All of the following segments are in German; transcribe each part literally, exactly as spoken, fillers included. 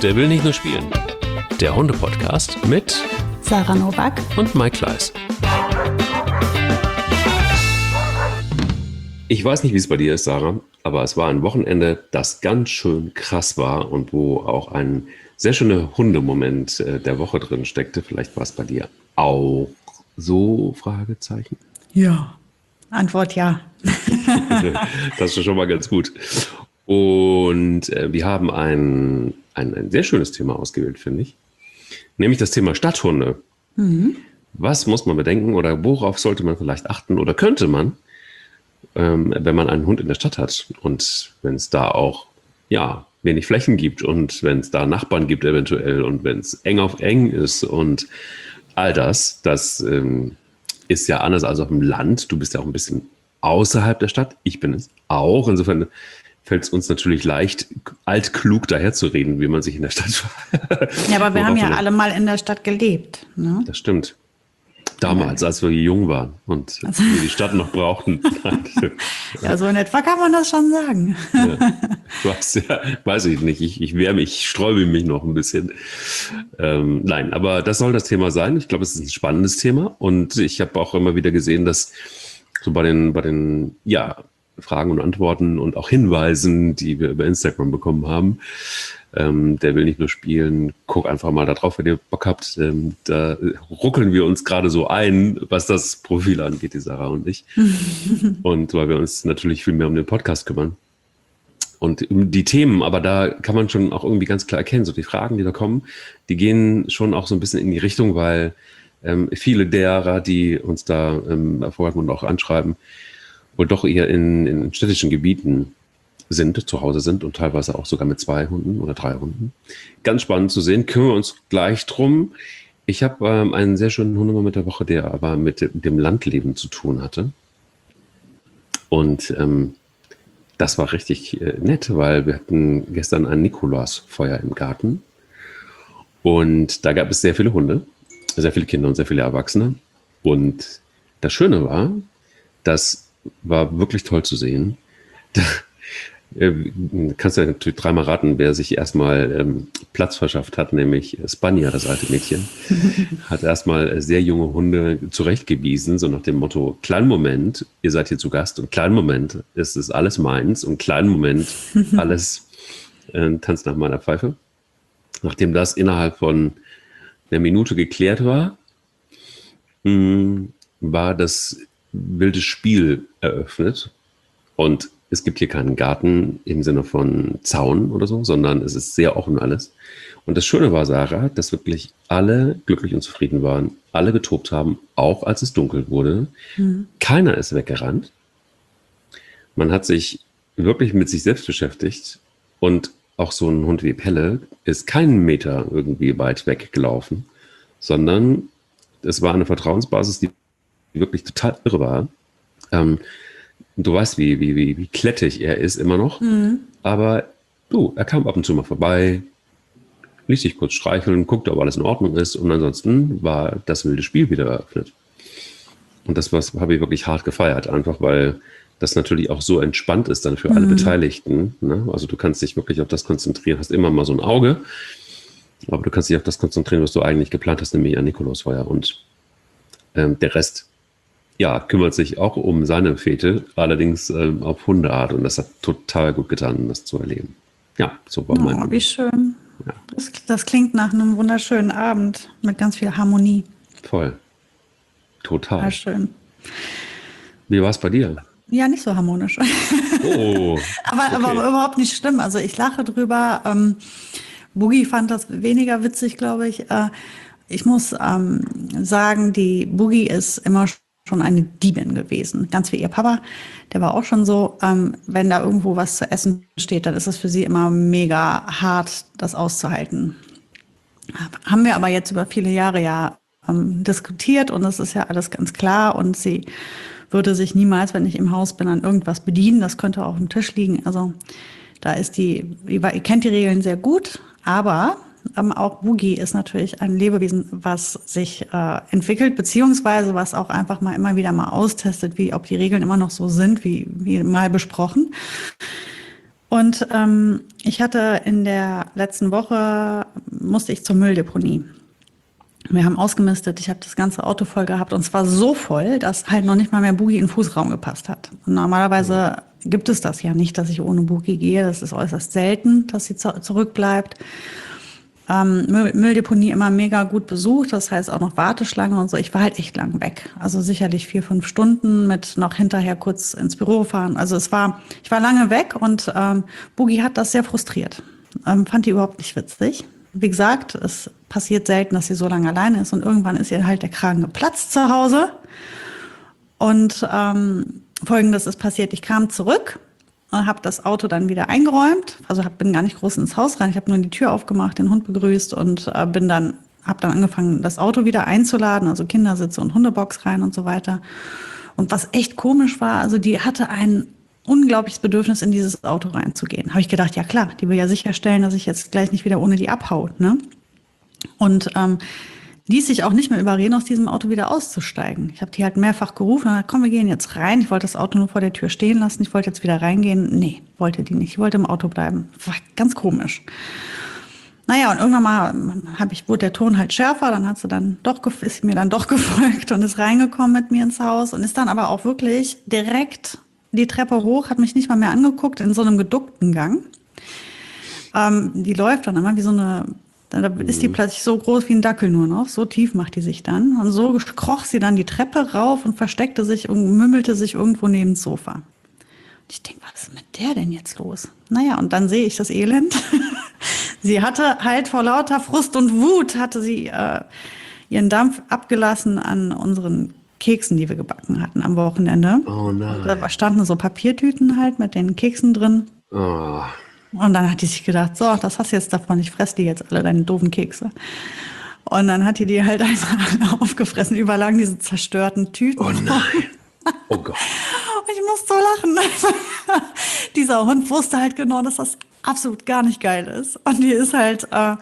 Der will nicht nur spielen. Der Hunde-Podcast mit Sarah Nowak und Mike Kleiss. Ich weiß nicht, wie es bei dir ist, Sarah, aber es war ein Wochenende, das ganz schön krass war und wo auch ein sehr schöner Hundemoment der Woche drin steckte. Vielleicht war es bei dir auch so? Fragezeichen. Ja, Antwort ja. Das ist schon mal ganz gut. Und äh, wir haben ein, ein, ein sehr schönes Thema ausgewählt, finde ich. Nämlich das Thema Stadthunde. Mhm. Was muss man bedenken oder worauf sollte man vielleicht achten oder könnte man, ähm, wenn man einen Hund in der Stadt hat und wenn es da auch ja, wenig Flächen gibt und wenn es da Nachbarn gibt eventuell und wenn es eng auf eng ist und all das, das ähm, ist ja anders als auf dem Land. Du bist ja auch ein bisschen außerhalb der Stadt. Ich bin es auch. Insofern fällt es uns natürlich leicht, altklug daherzureden, wie man sich in der Stadt... Ja, aber wir haben ja alle mal in der Stadt gelebt. Ne? Das stimmt. Damals, als wir jung waren und also, wir die Stadt noch brauchten. Ja, so in etwa kann man das schon sagen. Ja. Du hast ja, weiß ich nicht, ich, ich wehre mich, ich sträube mich noch ein bisschen. Ähm, nein, aber das soll das Thema sein. Ich glaube, es ist ein spannendes Thema und ich habe auch immer wieder gesehen, dass so bei den, bei den, ja, Fragen und Antworten und auch Hinweisen, die wir über Instagram bekommen haben, Ähm, der will nicht nur spielen, guck einfach mal da drauf, wenn ihr Bock habt. Ähm, da ruckeln wir uns gerade so ein, was das Profil angeht, die Sarah und ich. Und weil wir uns natürlich viel mehr um den Podcast kümmern. Und um die Themen, aber da kann man schon auch irgendwie ganz klar erkennen, so die Fragen, die da kommen, die gehen schon auch so ein bisschen in die Richtung, weil ähm, viele derer, die uns da ähm, vorher und auch anschreiben, wohl doch eher in, in städtischen Gebieten sind, zu Hause sind und teilweise auch sogar mit zwei Hunden oder drei Hunden. Ganz spannend zu sehen, kümmern wir uns gleich drum. Ich habe ähm, einen sehr schönen Hundemoment der Woche, der aber mit dem Landleben zu tun hatte. Und ähm, das war richtig äh, nett, weil wir hatten gestern ein Nikolausfeuer im Garten und da gab es sehr viele Hunde, sehr viele Kinder und sehr viele Erwachsene. Und das Schöne war, das war wirklich toll zu sehen. Du kannst ja natürlich dreimal raten, wer sich erstmal ähm, Platz verschafft hat, nämlich Spanja, das alte Mädchen, hat erstmal sehr junge Hunde zurechtgewiesen, so nach dem Motto, kleinen Moment, ihr seid hier zu Gast und kleinen Moment ist es alles meins und kleinen Moment alles äh, tanzt nach meiner Pfeife. Nachdem das innerhalb von einer Minute geklärt war, mh, war das wilde Spiel eröffnet und es gibt hier keinen Garten im Sinne von Zaun oder so, sondern es ist sehr offen alles. Und das Schöne war, Sarah, dass wirklich alle glücklich und zufrieden waren, alle getobt haben, auch als es dunkel wurde. Mhm. Keiner ist weggerannt. Man hat sich wirklich mit sich selbst beschäftigt und auch so ein Hund wie Pelle ist keinen Meter irgendwie weit weggelaufen, sondern es war eine Vertrauensbasis, die wirklich total irre war. Ähm, Du weißt, wie, wie, wie, wie klettig er ist immer noch. Mhm. Aber du, er kam ab und zu mal vorbei, ließ sich kurz streicheln, guckte, ob alles in Ordnung ist. Und ansonsten war das wilde Spiel wieder eröffnet. Und das was habe ich wirklich hart gefeiert, einfach weil das natürlich auch so entspannt ist dann für mhm. alle Beteiligten. Ne? Also du kannst dich wirklich auf das konzentrieren, hast immer mal so ein Auge, aber du kannst dich auf das konzentrieren, was du eigentlich geplant hast, nämlich an Nikolausfeuer. Und ähm, der Rest ja, kümmert sich auch um seine Fete, allerdings ähm, auf Hundeart. Und das hat total gut getan, das zu erleben. Ja, so war oh, mein. Wie schön. Ja. Das, das klingt nach einem wunderschönen Abend mit ganz viel Harmonie. Voll. Total. War schön. Wie war es bei dir? Ja, nicht so harmonisch. Oh. aber, okay. aber überhaupt nicht schlimm. Also ich lache drüber. Ähm, Boogie fand das weniger witzig, glaube ich. Äh, ich muss ähm, sagen, die Boogie ist immer schon eine Diebin gewesen. Ganz wie ihr Papa, der war auch schon so, ähm, wenn da irgendwo was zu essen steht, dann ist es für sie immer mega hart, das auszuhalten. Haben wir aber jetzt über viele Jahre ja ähm, diskutiert und es ist ja alles ganz klar und sie würde sich niemals, wenn ich im Haus bin, an irgendwas bedienen. Das könnte auch auf dem Tisch liegen. Also da ist die, ihr kennt die Regeln sehr gut, aber Ähm, auch Boogie ist natürlich ein Lebewesen, was sich äh, entwickelt, beziehungsweise was auch einfach mal immer wieder mal austestet, wie ob die Regeln immer noch so sind, wie, wie mal besprochen. Und ähm, ich hatte in der letzten Woche, musste ich zur Mülldeponie. Wir haben ausgemistet, ich habe das ganze Auto voll gehabt und es war so voll, dass halt noch nicht mal mehr Boogie in den Fußraum gepasst hat. Und normalerweise gibt es das ja nicht, dass ich ohne Boogie gehe. Das ist äußerst selten, dass sie zu zurückbleibt. Ähm, Müll Mülldeponie immer mega gut besucht, das heißt auch noch Warteschlange und so. Ich war halt echt lang weg. Also sicherlich vier, fünf Stunden mit noch hinterher kurz ins Büro fahren. Also es war, ich war lange weg und ähm, Boogie hat das sehr frustriert. Ähm, fand die überhaupt nicht witzig. Wie gesagt, es passiert selten, dass sie so lange alleine ist und irgendwann ist ihr halt der Kragen geplatzt zu Hause. Und ähm, Folgendes ist passiert, ich kam zurück und habe das Auto dann wieder eingeräumt. Also hab, bin gar nicht groß ins Haus rein, ich habe nur die Tür aufgemacht, den Hund begrüßt und äh, bin dann, habe dann angefangen, das Auto wieder einzuladen, also Kindersitze und Hundebox rein und so weiter. Und was echt komisch war, also die hatte ein unglaubliches Bedürfnis, in dieses Auto reinzugehen. Habe ich gedacht, ja klar, die will ja sicherstellen, dass ich jetzt gleich nicht wieder ohne die abhau, ne? Und ähm, ließ sich auch nicht mehr überreden, aus diesem Auto wieder auszusteigen. Ich habe die halt mehrfach gerufen und gesagt, komm, wir gehen jetzt rein. Ich wollte das Auto nur vor der Tür stehen lassen. Ich wollte jetzt wieder reingehen. Nee, wollte die nicht. Ich wollte im Auto bleiben. War ganz komisch. Naja, und irgendwann mal hab ich, wurde der Ton halt schärfer. Dann hat sie dann doch, ist sie mir dann doch gefolgt und ist reingekommen mit mir ins Haus und ist dann aber auch wirklich direkt die Treppe hoch, hat mich nicht mal mehr angeguckt, in so einem geduckten Gang. Ähm, die läuft dann immer wie so eine, da ist die plötzlich so groß wie ein Dackel nur noch, so tief macht die sich dann. Und so kroch sie dann die Treppe rauf und versteckte sich und mümmelte sich irgendwo neben das Sofa. Und ich denke, was ist mit der denn jetzt los? Naja, und dann sehe ich das Elend. Sie hatte halt vor lauter Frust und Wut, hatte sie äh, ihren Dampf abgelassen an unseren Keksen, die wir gebacken hatten am Wochenende. Oh nein. Da standen so Papiertüten halt mit den Keksen drin. Oh. Und dann hat die sich gedacht, so, das hast du jetzt davon, ich fress die jetzt alle, deine doofen Kekse. Und dann hat die die halt einfach aufgefressen, überlagen diese zerstörten Tüten. Oh nein. Oh Gott. Ich muss so lachen. Dieser Hund wusste halt genau, dass das absolut gar nicht geil ist. Und die ist halt, äh,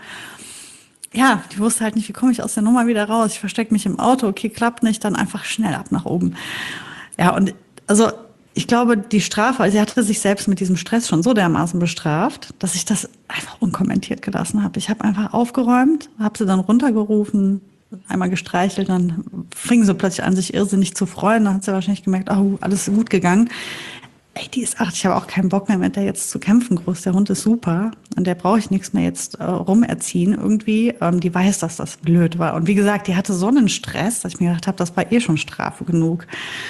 ja, die wusste halt nicht, wie komme ich aus der Nummer wieder raus. Ich verstecke mich im Auto, okay, klappt nicht, dann einfach schnell ab nach oben. Ja, und also ich glaube, die Strafe, also sie hatte sich selbst mit diesem Stress schon so dermaßen bestraft, dass ich das einfach unkommentiert gelassen habe. Ich habe einfach aufgeräumt, habe sie dann runtergerufen, einmal gestreichelt, dann fing sie plötzlich an, sich irrsinnig zu freuen. Dann hat sie wahrscheinlich gemerkt, oh, alles ist gut gegangen. Ey, die ist acht, ich habe auch keinen Bock mehr mit der jetzt zu kämpfen groß. Der Hund ist super und der brauche ich nichts mehr jetzt äh, rumerziehen irgendwie. Ähm, die weiß, dass das blöd war. Und wie gesagt, die hatte so einen Stress, dass ich mir gedacht habe, das war eh schon Strafe genug.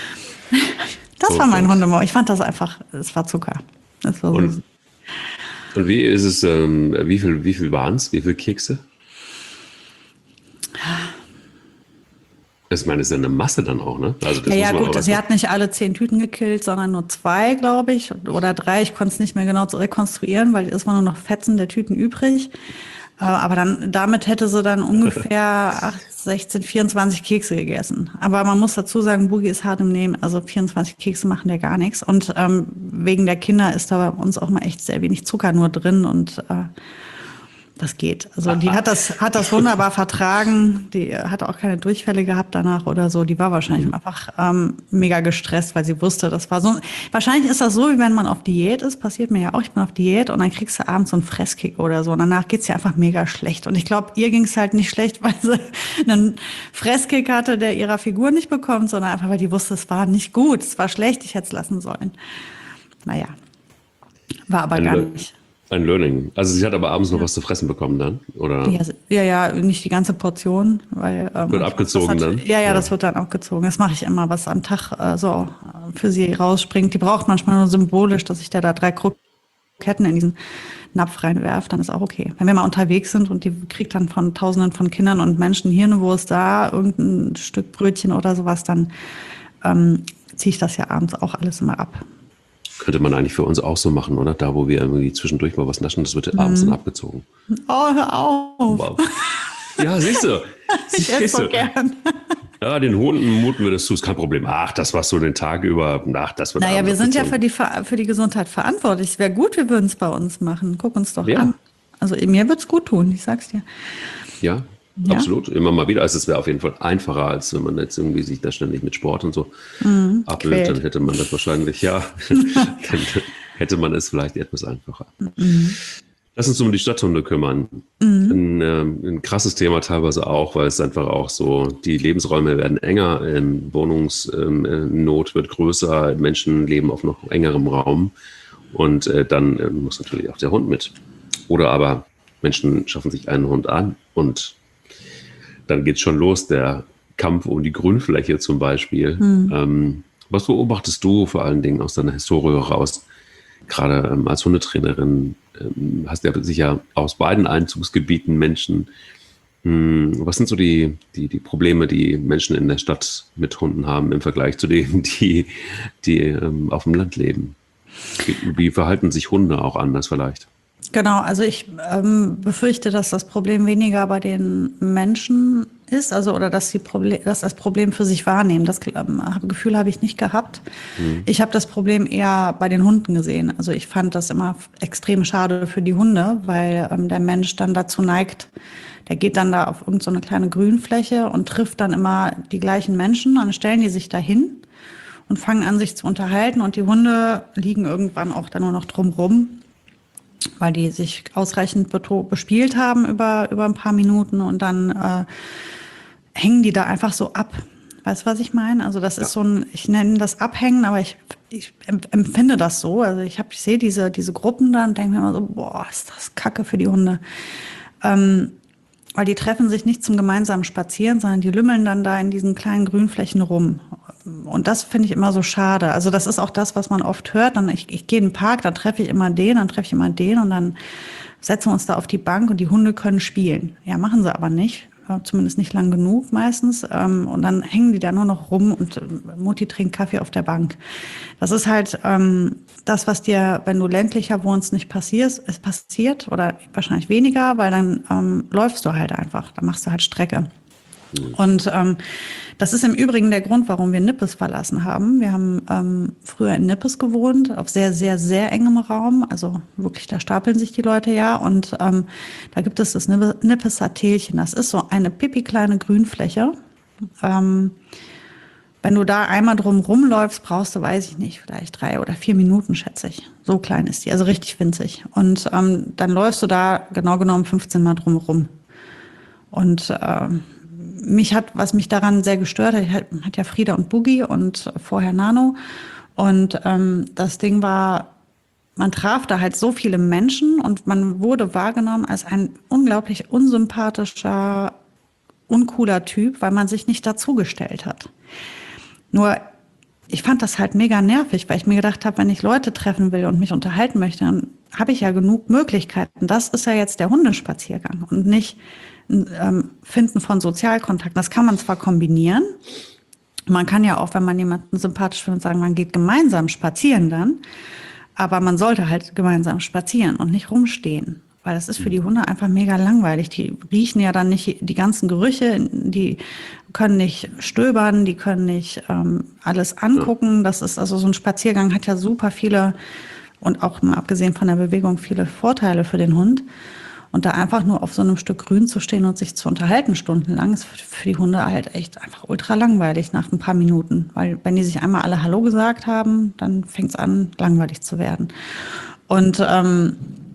Das war mein Hundemaul. Ich fand das einfach, es war Zucker. Das war so. Und, und wie ist es, ähm, wie viel, wie viel waren es? Wie viele Kekse? Ich meine, es ist ja eine Masse dann auch, ne? Also das ja, ja muss man gut, auch sie hat nicht alle zehn Tüten gekillt, sondern nur zwei, glaube ich, oder drei. Ich konnte es nicht mehr genau rekonstruieren, weil es waren nur noch Fetzen der Tüten übrig. Aber dann, damit hätte sie dann ungefähr acht, sechzehn, vierundzwanzig Kekse gegessen. Aber man muss dazu sagen, Boogie ist hart im Nehmen, also vierundzwanzig Kekse machen ja gar nichts. Und ähm, wegen der Kinder ist da bei uns auch mal echt sehr wenig Zucker nur drin und äh, das geht. Also die hat das, hat das wunderbar vertragen. Die hat auch keine Durchfälle gehabt danach oder so. Die war wahrscheinlich mhm. einfach ähm, mega gestresst, weil sie wusste, das war so. Wahrscheinlich ist das so, wie wenn man auf Diät ist. Passiert mir ja auch. Ich bin auf Diät und dann kriegst du abends so einen Fresskick oder so. Und danach geht's ja einfach mega schlecht. Und ich glaube, ihr ging's halt nicht schlecht, weil sie einen Fresskick hatte, der ihrer Figur nicht bekommt, sondern einfach, weil die wusste, es war nicht gut. Es war schlecht. Ich hätte es lassen sollen. Naja. War aber gar nicht. Ein Learning. Also sie hat aber abends noch ja. was zu fressen bekommen dann, oder? Ja, ja, nicht die ganze Portion, weil ähm, wird abgezogen hat, dann. Ja, ja, ja, das wird dann abgezogen. Das mache ich immer, was am Tag äh, so für sie rausspringt. Die braucht manchmal nur symbolisch, dass ich der da drei Kroketten in diesen Napf reinwerfe, dann ist auch okay. Wenn wir mal unterwegs sind und die kriegt dann von Tausenden von Kindern und Menschen Hirnwurst da, irgendein Stück Brötchen oder sowas, dann ähm, ziehe ich das ja abends auch alles immer ab. Könnte man eigentlich für uns auch so machen, oder? Da, wo wir irgendwie zwischendurch mal was naschen, das wird mhm. abends dann abgezogen. Oh, hör auf. Wow. Ja, siehst du. Ich esse so gern. Ja, den Hunden muten wir das zu, ist kein Problem. Ach, das war so den Tag über, ach, das wird Naja, wir sind abgezogen. ja für die, für die Gesundheit verantwortlich. Es wäre gut, wir würden es bei uns machen. Guck uns doch ja. an. Also mir wird es gut tun, ich sag's dir. Ja. Ja? Absolut, immer mal wieder. Also es wäre auf jeden Fall einfacher, als wenn man jetzt irgendwie sich da ständig mit Sport und so mhm, abwählt, dann hätte man das wahrscheinlich, ja. dann hätte man es vielleicht etwas einfacher. Mhm. Lass uns um die Stadthunde kümmern. Mhm. Ein, äh, ein krasses Thema teilweise auch, weil es einfach auch so, die Lebensräume werden enger, ähm, Wohnungsnot wird größer, Menschen leben auf noch engerem Raum und äh, dann äh, muss natürlich auch der Hund mit. Oder aber Menschen schaffen sich einen Hund an und dann geht es schon los, der Kampf um die Grünfläche zum Beispiel. Mhm. Ähm, was beobachtest du vor allen Dingen aus deiner Historie heraus? Gerade ähm, als Hundetrainerin ähm, hast du ja sicher aus beiden Einzugsgebieten Menschen. Hm, was sind so die, die, die Probleme, die Menschen in der Stadt mit Hunden haben im Vergleich zu denen, die, die ähm, auf dem Land leben? Wie, wie verhalten sich Hunde auch anders vielleicht? Genau, also ich ähm, befürchte, dass das Problem weniger bei den Menschen ist, also oder dass, die Proble- dass das Problem für sich wahrnehmen. Das ähm, Gefühl habe ich nicht gehabt. Mhm. Ich habe das Problem eher bei den Hunden gesehen. Also ich fand das immer extrem schade für die Hunde, weil ähm, der Mensch dann dazu neigt, der geht dann da auf irgendeine so kleine Grünfläche und trifft dann immer die gleichen Menschen, dann stellen die sich dahin und fangen an, sich zu unterhalten und die Hunde liegen irgendwann auch dann nur noch drumrum, weil die sich ausreichend bespielt haben über, über ein paar Minuten und dann äh, hängen die da einfach so ab. Weißt du, was ich meine? Also das ja. ist so ein, ich nenne das Abhängen, aber ich, ich empfinde das so. Also ich, hab, ich sehe diese, diese Gruppen da und denke mir immer so, boah, ist das Kacke für die Hunde. Ähm, weil die treffen sich nicht zum gemeinsamen Spazieren, sondern die lümmeln dann da in diesen kleinen Grünflächen rum. Und das finde ich immer so schade. Also das ist auch das, was man oft hört. Dann ich, ich gehe in den Park, dann treffe ich immer den, dann treffe ich immer den und dann setzen wir uns da auf die Bank und die Hunde können spielen. Ja, machen sie aber nicht. Zumindest nicht lang genug meistens. Und dann hängen die da nur noch rum und Mutti trinkt Kaffee auf der Bank. Das ist halt ähm, das, was dir, wenn du ländlicher wohnst, nicht passiert, es passiert oder wahrscheinlich weniger, weil dann ähm, läufst du halt einfach, dann machst du halt Strecke. Und ähm, das ist im Übrigen der Grund, warum wir Nippes verlassen haben. Wir haben ähm, früher in Nippes gewohnt, auf sehr, sehr, sehr engem Raum. Also wirklich, da stapeln sich die Leute ja. Und ähm, da gibt es das Nippeser Tälchen. Das ist so eine pipi kleine Grünfläche. Ähm, wenn du da einmal drum rumläufst, brauchst du, weiß ich nicht, vielleicht drei oder vier Minuten, schätze ich. So klein ist die, also richtig winzig. Und ähm, dann läufst du da genau genommen fünfzehn Mal drum rum. Und ähm, mich hat, was mich daran sehr gestört hat, hat, hat ja Frieda und Boogie und vorher Nano. Und ähm, das Ding war, man traf da halt so viele Menschen und man wurde wahrgenommen als ein unglaublich unsympathischer, uncooler Typ, weil man sich nicht dazugestellt hat. Nur, ich fand das halt mega nervig, weil ich mir gedacht habe, wenn ich Leute treffen will und mich unterhalten möchte, dann habe ich ja genug Möglichkeiten. Das ist ja jetzt der Hundespaziergang und nicht ähm, Finden von Sozialkontakten. Das kann man zwar kombinieren. Man kann ja auch, wenn man jemanden sympathisch findet, sagen, man geht gemeinsam spazieren dann. Aber man sollte halt gemeinsam spazieren und nicht rumstehen. Weil das ist für die Hunde einfach mega langweilig. Die riechen ja dann nicht die ganzen Gerüche, die können nicht stöbern, die können nicht ähm, alles angucken. Das ist also so ein Spaziergang hat ja super viele und auch mal abgesehen von der Bewegung viele Vorteile für den Hund. Und da einfach nur auf so einem Stück Grün zu stehen und sich zu unterhalten stundenlang, ist für die Hunde halt echt einfach ultra langweilig nach ein paar Minuten. Weil wenn die sich einmal alle Hallo gesagt haben, dann fängt es an, langweilig zu werden. Und ähm,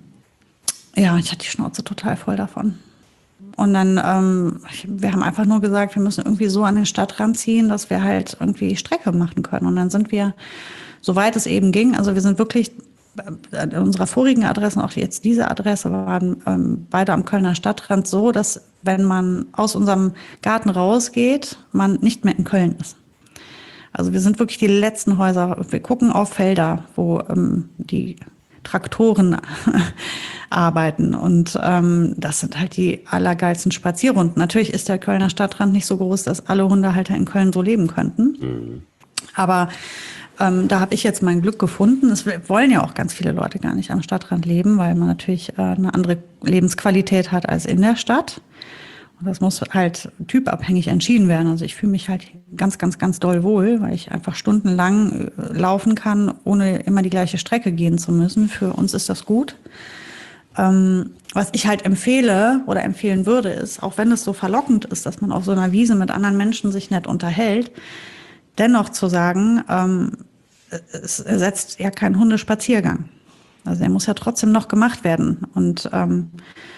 ja, ich hatte die Schnauze total voll davon. Und dann, ähm, wir haben einfach nur gesagt, wir müssen irgendwie so an den Stadtrand ziehen, dass wir halt irgendwie Strecke machen können. Und dann sind wir, soweit es eben ging, also wir sind wirklich an unserer vorigen Adresse und auch jetzt diese Adresse waren ähm, beide am Kölner Stadtrand so, dass wenn man aus unserem Garten rausgeht, man nicht mehr in Köln ist. Also wir sind wirklich die letzten Häuser, wir gucken auf Felder, wo ähm, die Traktoren arbeiten und ähm, das sind halt die allergeilsten Spazierrunden. Natürlich ist der Kölner Stadtrand nicht so groß, dass alle Hundehalter in Köln so leben könnten, mhm. aber Ähm, da habe ich jetzt mein Glück gefunden. Es wollen ja auch ganz viele Leute gar nicht am Stadtrand leben, weil man natürlich äh, eine andere Lebensqualität hat als in der Stadt. Und das muss halt typabhängig entschieden werden. Also ich fühle mich halt ganz, ganz, ganz doll wohl, weil ich einfach stundenlang äh, laufen kann, ohne immer die gleiche Strecke gehen zu müssen. Für uns ist das gut. Ähm, was ich halt empfehle oder empfehlen würde, ist, auch wenn es so verlockend ist, dass man auf so einer Wiese mit anderen Menschen sich nett unterhält, dennoch zu sagen, ähm, es ersetzt ja keinen Hundespaziergang. Also er muss ja trotzdem noch gemacht werden. Und ähm,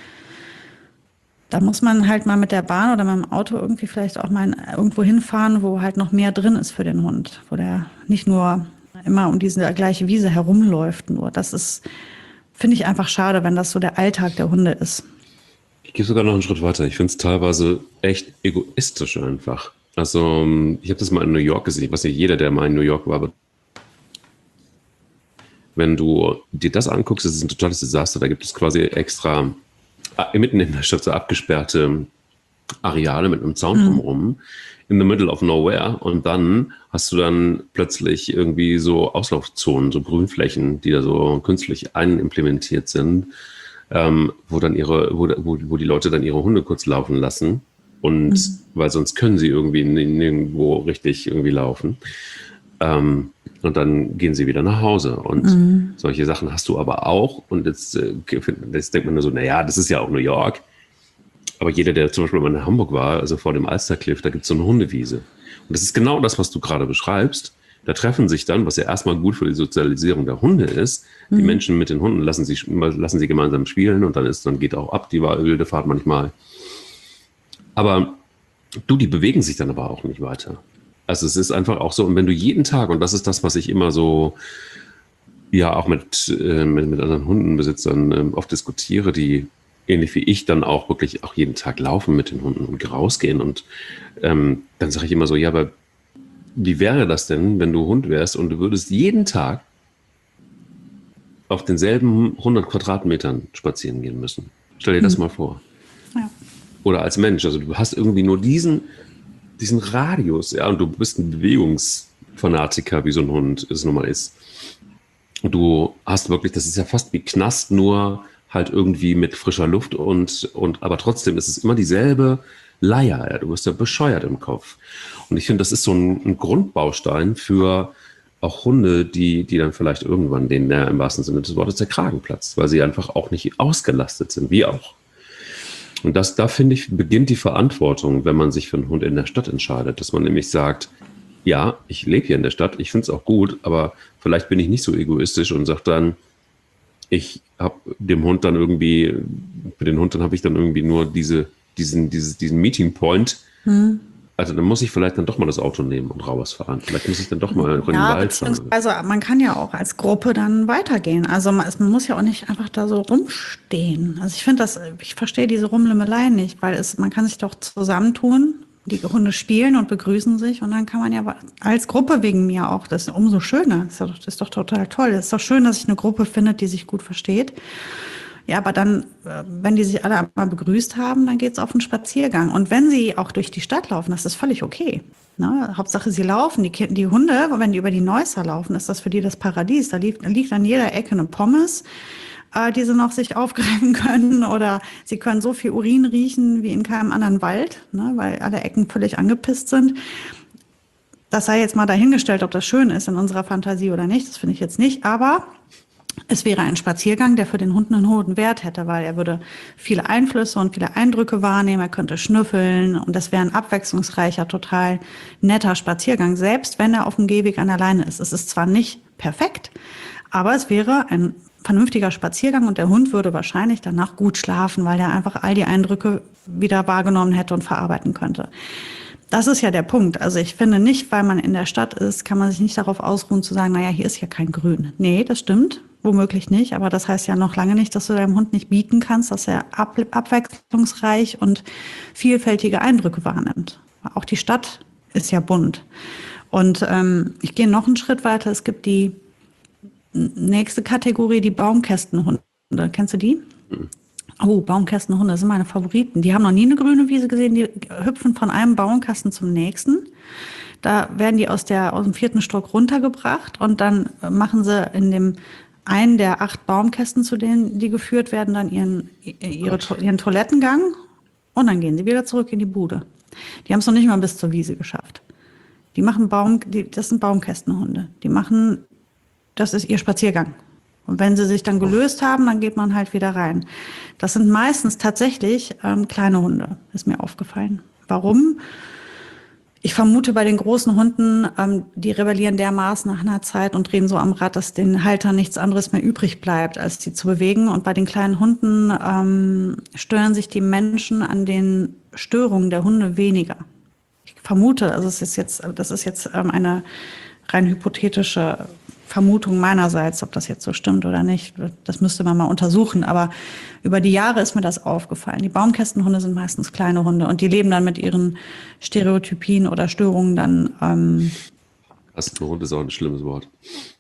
da muss man halt mal mit der Bahn oder mit dem Auto irgendwie vielleicht auch mal irgendwo hinfahren, wo halt noch mehr drin ist für den Hund, wo der nicht nur immer um diese gleiche Wiese herumläuft. Nur das ist, finde ich einfach schade, wenn das so der Alltag der Hunde ist. Ich gehe sogar noch einen Schritt weiter. Ich finde es teilweise echt egoistisch einfach. Also ich habe das mal in New York gesehen. Ich weiß nicht, jeder, der mal in New York war, aber wenn du dir das anguckst, das ist ein totales Desaster. Da gibt es quasi extra mitten in der Stadt so abgesperrte Areale mit einem Zaun drumherum, in the middle of nowhere. Und dann hast du dann plötzlich irgendwie so Auslaufzonen, so Grünflächen, die da so künstlich einimplementiert sind, ähm, wo dann ihre, wo, wo, wo die Leute dann ihre Hunde kurz laufen lassen. Und mhm. weil sonst können sie irgendwie nirgendwo richtig irgendwie laufen. Ähm, und dann gehen sie wieder nach Hause. Und mhm. solche Sachen hast du aber auch. Und jetzt, äh, jetzt denkt man nur so, naja, das ist ja auch New York. Aber jeder, der zum Beispiel mal in Hamburg war, also vor dem Alstercliff, da gibt es so eine Hundewiese. Und das ist genau das, was du gerade beschreibst. Da treffen sich dann, was ja erstmal gut für die Sozialisierung der Hunde ist, mhm. die Menschen mit den Hunden lassen sie, lassen sie gemeinsam spielen und dann ist, dann geht auch ab die wilde Fahrt manchmal. Aber du, die bewegen sich dann aber auch nicht weiter. Also es ist einfach auch so, und wenn du jeden Tag, und das ist das, was ich immer so, ja auch mit, äh, mit, mit anderen Hundenbesitzern äh, oft diskutiere, die ähnlich wie ich dann auch wirklich auch jeden Tag laufen mit den Hunden und rausgehen. Und ähm, dann sage ich immer so, ja, aber wie wäre das denn, wenn du Hund wärst und du würdest jeden Tag auf denselben hundert Quadratmetern spazieren gehen müssen? Stell dir das hm. mal vor. Ja. Oder als Mensch, also du hast irgendwie nur diesen, diesen Radius, ja, und du bist ein Bewegungsfanatiker, wie so ein Hund es nun mal ist. Und du hast wirklich, das ist ja fast wie Knast, nur halt irgendwie mit frischer Luft und, und aber trotzdem ist es immer dieselbe Leier. Ja, du wirst ja bescheuert im Kopf. Und ich finde, das ist so ein, ein Grundbaustein für auch Hunde, die, die dann vielleicht irgendwann denen der im wahrsten Sinne des Wortes der Kragen platzt, weil sie einfach auch nicht ausgelastet sind, wie auch. Und das, da finde ich, beginnt die Verantwortung, wenn man sich für einen Hund in der Stadt entscheidet, dass man nämlich sagt, ja, ich lebe hier in der Stadt, ich finde es auch gut, aber vielleicht bin ich nicht so egoistisch und sage dann, ich habe dem Hund dann irgendwie, für den Hund dann habe ich dann irgendwie nur diese, diesen, dieses, diesen Meeting Point. Hm. Also dann muss ich vielleicht dann doch mal das Auto nehmen und rausfahren. Vielleicht muss ich dann doch mal in den ja, Wald fahren. Also man kann ja auch als Gruppe dann weitergehen. Also man, man muss ja auch nicht einfach da so rumstehen. Also ich finde das, ich verstehe diese Rumlümmelei nicht, weil es, man kann sich doch zusammentun, die Hunde spielen und begrüßen sich und dann kann man ja als Gruppe wegen mir auch, das ist umso schöner. Das ist doch, das ist doch total toll. Es ist doch schön, dass sich eine Gruppe findet, die sich gut versteht. Ja, aber dann, wenn die sich alle einmal begrüßt haben, dann geht's auf einen Spaziergang. Und wenn sie auch durch die Stadt laufen, das ist völlig okay. Ne? Hauptsache, sie laufen. Die, die Hunde, wenn die über die Neusser laufen, ist das für die das Paradies. Da liegt, liegt an jeder Ecke eine Pommes, äh, die sie noch sich aufgreifen können. Oder sie können so viel Urin riechen wie in keinem anderen Wald, ne? Weil alle Ecken völlig angepisst sind. Das sei jetzt mal dahingestellt, ob das schön ist in unserer Fantasie oder nicht. Das finde ich jetzt nicht. Aber es wäre ein Spaziergang, der für den Hund einen hohen Wert hätte, weil er würde viele Einflüsse und viele Eindrücke wahrnehmen, er könnte schnüffeln und das wäre ein abwechslungsreicher, total netter Spaziergang, selbst wenn er auf dem Gehweg an der Leine ist. Es ist zwar nicht perfekt, aber es wäre ein vernünftiger Spaziergang und der Hund würde wahrscheinlich danach gut schlafen, weil er einfach all die Eindrücke wieder wahrgenommen hätte und verarbeiten könnte. Das ist ja der Punkt. Also ich finde nicht, weil man in der Stadt ist, kann man sich nicht darauf ausruhen zu sagen, naja, hier ist ja kein Grün. Nee, das stimmt, womöglich nicht. Aber das heißt ja noch lange nicht, dass du deinem Hund nicht bieten kannst, dass er ab, abwechslungsreich und vielfältige Eindrücke wahrnimmt. Auch die Stadt ist ja bunt. Und ähm, ich gehe noch einen Schritt weiter. Es gibt die nächste Kategorie, die Baumkästenhunde. Kennst du die? Mhm. Oh, Baumkästenhunde sind meine Favoriten. Die haben noch nie eine grüne Wiese gesehen. Die hüpfen von einem Baumkasten zum nächsten. Da werden die aus, der, aus dem vierten Stock runtergebracht und dann machen sie in dem einen der acht Baumkästen, zu denen die geführt werden, dann ihren, ihre, ihren Toilettengang und dann gehen sie wieder zurück in die Bude. Die haben es noch nicht mal bis zur Wiese geschafft. Die machen Baum, die, das sind Baumkästenhunde. Die machen, das ist ihr Spaziergang. Und wenn sie sich dann gelöst haben, dann geht man halt wieder rein. Das sind meistens tatsächlich ähm, kleine Hunde, ist mir aufgefallen. Warum? Ich vermute bei den großen Hunden, ähm, die rebellieren dermaßen nach einer Zeit und drehen so am Rad, dass den Haltern nichts anderes mehr übrig bleibt, als die zu bewegen. Und bei den kleinen Hunden ähm, stören sich die Menschen an den Störungen der Hunde weniger. Ich vermute, also es ist jetzt, das ist jetzt ähm, eine rein hypothetische Vermutung meinerseits, ob das jetzt so stimmt oder nicht. Das müsste man mal untersuchen. Aber über die Jahre ist mir das aufgefallen. Die Baumkästenhunde sind meistens kleine Hunde und die leben dann mit ihren Stereotypien oder Störungen dann. Ähm Kastenhund ist auch ein schlimmes Wort.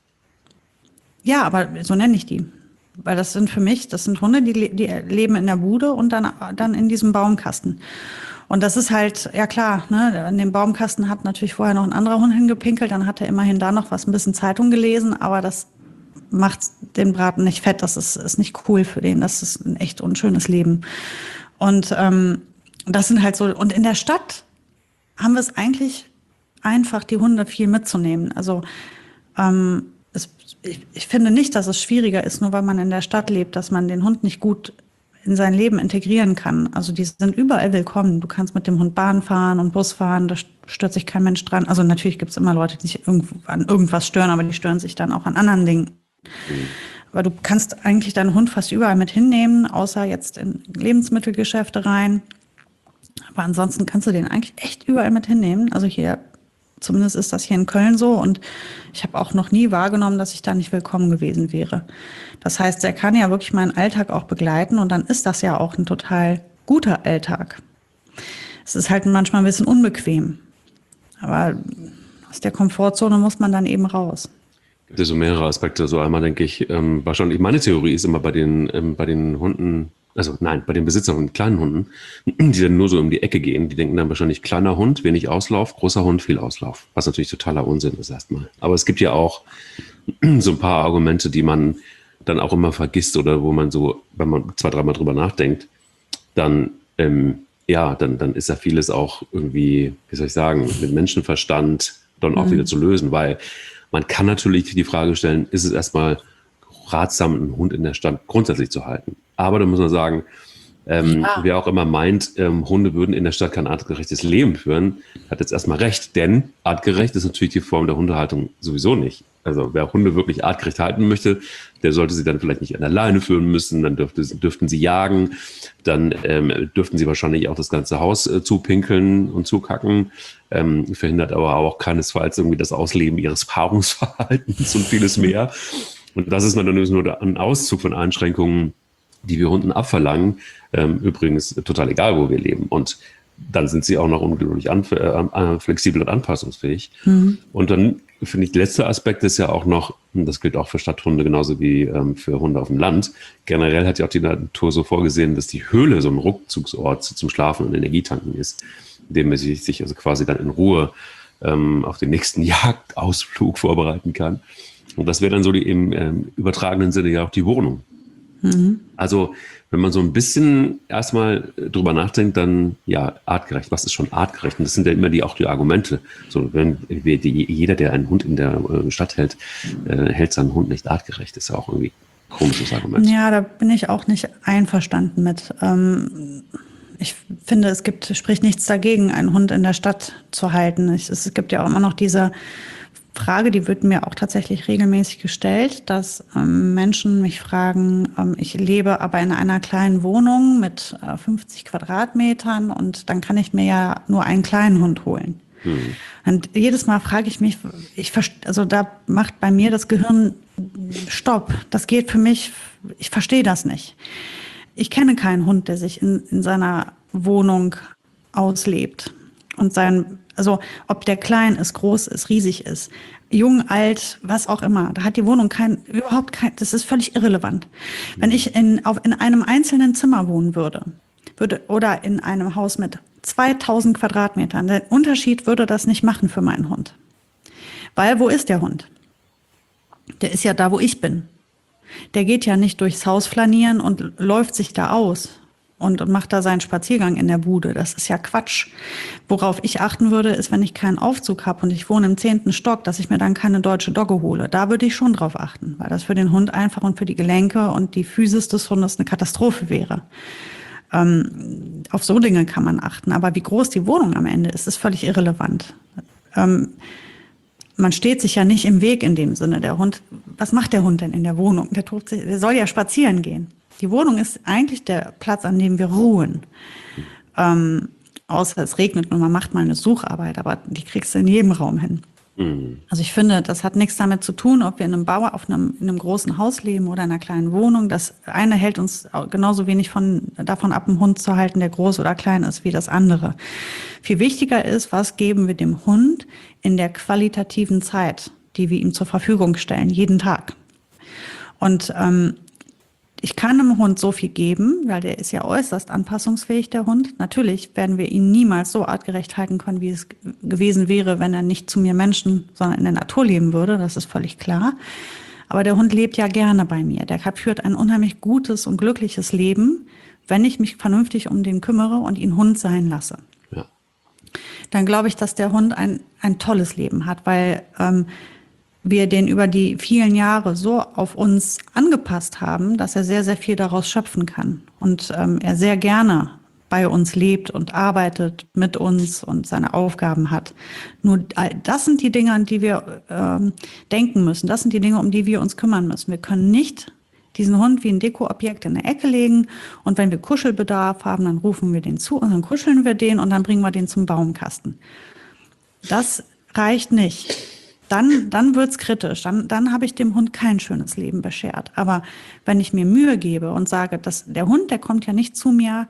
Ja, aber so nenne ich die. Weil das sind für mich, das sind Hunde, die, le- die leben in der Bude und dann, dann in diesem Baumkasten. Und das ist halt, ja klar, ne, in dem Baumkasten hat natürlich vorher noch ein anderer Hund hingepinkelt, dann hat er immerhin da noch was, ein bisschen Zeitung gelesen, aber das macht den Braten nicht fett, das ist, ist nicht cool für den, das ist ein echt unschönes Leben. Und ähm, das sind halt so, und in der Stadt haben wir es eigentlich einfach, die Hunde viel mitzunehmen. Also ähm, es, ich, ich finde nicht, dass es schwieriger ist, nur weil man in der Stadt lebt, dass man den Hund nicht gut in sein Leben integrieren kann. Also die sind überall willkommen. Du kannst mit dem Hund Bahn fahren und Bus fahren, da stört sich kein Mensch dran. Also natürlich gibt es immer Leute, die sich irgendwo an irgendwas stören, aber die stören sich dann auch an anderen Dingen. Mhm. Aber du kannst eigentlich deinen Hund fast überall mit hinnehmen, außer jetzt in Lebensmittelgeschäfte rein. Aber ansonsten kannst du den eigentlich echt überall mit hinnehmen. Also hier, zumindest ist das hier in Köln so. Und ich habe auch noch nie wahrgenommen, dass ich da nicht willkommen gewesen wäre. Das heißt, er kann ja wirklich meinen Alltag auch begleiten und dann ist das ja auch ein total guter Alltag. Es ist halt manchmal ein bisschen unbequem. Aber aus der Komfortzone muss man dann eben raus. Es gibt ja so mehrere Aspekte. So einmal denke ich, ähm, wahrscheinlich, meine Theorie ist immer bei den, ähm, bei den Hunden, also nein, bei den Besitzern von kleinen Hunden, die dann nur so um die Ecke gehen, die denken dann wahrscheinlich kleiner Hund, wenig Auslauf, großer Hund, viel Auslauf. Was natürlich totaler Unsinn ist erstmal. Aber es gibt ja auch so ein paar Argumente, die man dann auch immer vergisst oder wo man so, wenn man zwei, dreimal drüber nachdenkt, dann, ähm, ja, dann, dann ist ja vieles auch irgendwie, wie soll ich sagen, mit Menschenverstand dann auch mhm. wieder zu lösen, weil man kann natürlich die Frage stellen, ist es erstmal ratsam, einen Hund in der Stadt grundsätzlich zu halten? Aber da muss man sagen, ähm, ja. wer auch immer meint, ähm, Hunde würden in der Stadt kein artgerechtes Leben führen, hat jetzt erstmal recht, denn artgerecht ist natürlich die Form der Hundehaltung sowieso nicht. Also wer Hunde wirklich artgerecht halten möchte, der sollte sie dann vielleicht nicht an der Leine führen müssen, dann dürfte, dürften sie jagen, dann ähm, dürften sie wahrscheinlich auch das ganze Haus äh, zupinkeln und zukacken, ähm, verhindert aber auch keinesfalls irgendwie das Ausleben ihres Paarungsverhaltens und vieles mehr. Und das ist natürlich nur ein Auszug von Einschränkungen, die wir Hunden abverlangen. Ähm, übrigens total egal, wo wir leben. Und dann sind sie auch noch unglaublich an, äh, flexibel und anpassungsfähig. Mhm. Und dann finde ich, der letzte Aspekt ist ja auch noch, und das gilt auch für Stadthunde genauso wie ähm, für Hunde auf dem Land, generell hat ja auch die Natur so vorgesehen, dass die Höhle so ein Rückzugsort zum Schlafen und Energietanken ist, in dem man sich, sich also quasi dann in Ruhe ähm, auf den nächsten Jagdausflug vorbereiten kann. Und das wäre dann so die im ähm, übertragenen Sinne ja auch die Wohnung. Mhm. Also wenn man so ein bisschen erstmal drüber nachdenkt, dann ja, artgerecht. Was ist schon artgerecht? Und das sind ja immer die auch die Argumente. So, wenn wir, die, jeder, der einen Hund in der äh, Stadt hält, äh, hält seinen Hund nicht artgerecht. Das ist ja auch irgendwie ein komisches Argument. Ja, da bin ich auch nicht einverstanden mit. Ähm, ich finde, es gibt, spricht nichts dagegen, einen Hund in der Stadt zu halten. Ich, es gibt ja auch immer noch diese Frage, die wird mir auch tatsächlich regelmäßig gestellt, dass ähm, Menschen mich fragen, ähm, ich lebe aber in einer kleinen Wohnung mit äh, fünfzig Quadratmetern und dann kann ich mir ja nur einen kleinen Hund holen. Mhm. Und jedes Mal frage ich mich, ich also da macht bei mir das Gehirn Stopp. Das geht für mich, ich verstehe das nicht. Ich kenne keinen Hund, der sich in, in seiner Wohnung auslebt und sein Also ob der klein ist, groß ist, riesig ist, jung, alt, was auch immer. Da hat die Wohnung kein, überhaupt kein, das ist völlig irrelevant. Wenn ich in, auf, in einem einzelnen Zimmer wohnen würde, würde oder in einem Haus mit zweitausend Quadratmetern, der Unterschied würde das nicht machen für meinen Hund. Weil wo ist der Hund? Der ist ja da, wo ich bin. Der geht ja nicht durchs Haus flanieren und läuft sich da aus. Und, und macht da seinen Spaziergang in der Bude. Das ist ja Quatsch. Worauf ich achten würde, ist, wenn ich keinen Aufzug habe und ich wohne im zehnten Stock, dass ich mir dann keine deutsche Dogge hole. Da würde ich schon drauf achten, weil das für den Hund einfach und für die Gelenke und die Physis des Hundes eine Katastrophe wäre. Ähm, auf so Dinge kann man achten. Aber wie groß die Wohnung am Ende ist, ist völlig irrelevant. Ähm, man steht sich ja nicht im Weg in dem Sinne. Der Hund, was macht der Hund denn in der Wohnung? Der, tut sich, der soll ja spazieren gehen. Die Wohnung ist eigentlich der Platz, an dem wir ruhen. Ähm, außer es regnet und man macht mal eine Sucharbeit, aber die kriegst du in jedem Raum hin. Mhm. Also ich finde, das hat nichts damit zu tun, ob wir in einem Bauer auf einem, in einem großen Haus leben oder in einer kleinen Wohnung. Das eine hält uns genauso wenig von, davon ab, einen Hund zu halten, der groß oder klein ist, wie das andere. Viel wichtiger ist, was geben wir dem Hund in der qualitativen Zeit, die wir ihm zur Verfügung stellen, jeden Tag. Und ähm, ich kann einem Hund so viel geben, weil der ist ja äußerst anpassungsfähig, der Hund. Natürlich werden wir ihn niemals so artgerecht halten können, wie es gewesen wäre, wenn er nicht zu mir Menschen, sondern in der Natur leben würde. Das ist völlig klar. Aber der Hund lebt ja gerne bei mir. Der führt ein unheimlich gutes und glückliches Leben, wenn ich mich vernünftig um den kümmere und ihn Hund sein lasse. Ja. Dann glaube ich, dass der Hund ein, ein tolles Leben hat, weil ähm, wir den über die vielen Jahre so auf uns angepasst haben, dass er sehr, sehr viel daraus schöpfen kann. Und ähm, er sehr gerne bei uns lebt und arbeitet mit uns und seine Aufgaben hat. Nur das sind die Dinge, an die wir ähm, denken müssen. Das sind die Dinge, um die wir uns kümmern müssen. Wir können nicht diesen Hund wie ein Dekoobjekt in der Ecke legen und wenn wir Kuschelbedarf haben, dann rufen wir den zu und dann kuscheln wir den und dann bringen wir den zum Baumkasten. Das reicht nicht. Dann, dann wird's kritisch. Dann, dann habe ich dem Hund kein schönes Leben beschert. Aber wenn ich mir Mühe gebe und sage, dass der Hund, der kommt ja nicht zu mir,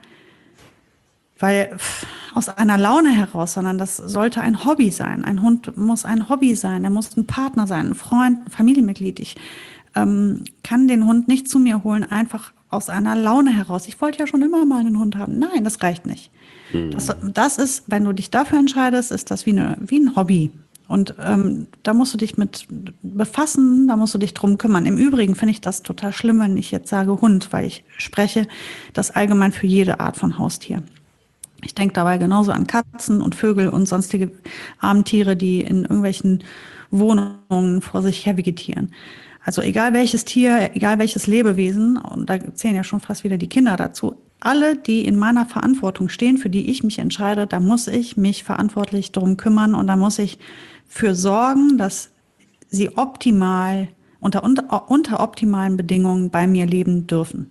weil aus einer Laune heraus, sondern das sollte ein Hobby sein. Ein Hund muss ein Hobby sein. Er muss ein Partner sein, ein Freund, ein Familienmitglied. Ich ähm, kann den Hund nicht zu mir holen, einfach aus einer Laune heraus. Ich wollte ja schon immer mal einen Hund haben. Nein, das reicht nicht. Mhm. Das, das ist, wenn du dich dafür entscheidest, ist das wie, eine, wie ein Hobby. Und ähm, da musst du dich mit befassen, da musst du dich drum kümmern. Im Übrigen finde ich das total schlimm, wenn ich jetzt sage Hund, weil ich spreche das allgemein für jede Art von Haustier. Ich denke dabei genauso an Katzen und Vögel und sonstige Armtiere, die in irgendwelchen Wohnungen vor sich her vegetieren. Also egal welches Tier, egal welches Lebewesen, und da zählen ja schon fast wieder die Kinder dazu, alle, die in meiner Verantwortung stehen, für die ich mich entscheide, da muss ich mich verantwortlich darum kümmern und da muss ich für sorgen, dass sie optimal, unter, unter, unter optimalen Bedingungen bei mir leben dürfen.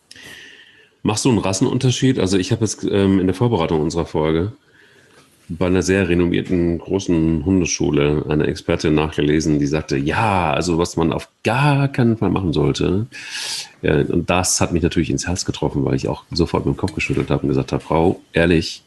Machst du einen Rassenunterschied? Also ich habe jetzt ähm, in der Vorbereitung unserer Folge bei einer sehr renommierten großen Hundeschule eine Expertin nachgelesen, die sagte, ja, also was man auf gar keinen Fall machen sollte. Ja, und das hat mich natürlich ins Herz getroffen, weil ich auch sofort mit dem Kopf geschüttelt habe und gesagt habe, Frau, ehrlich,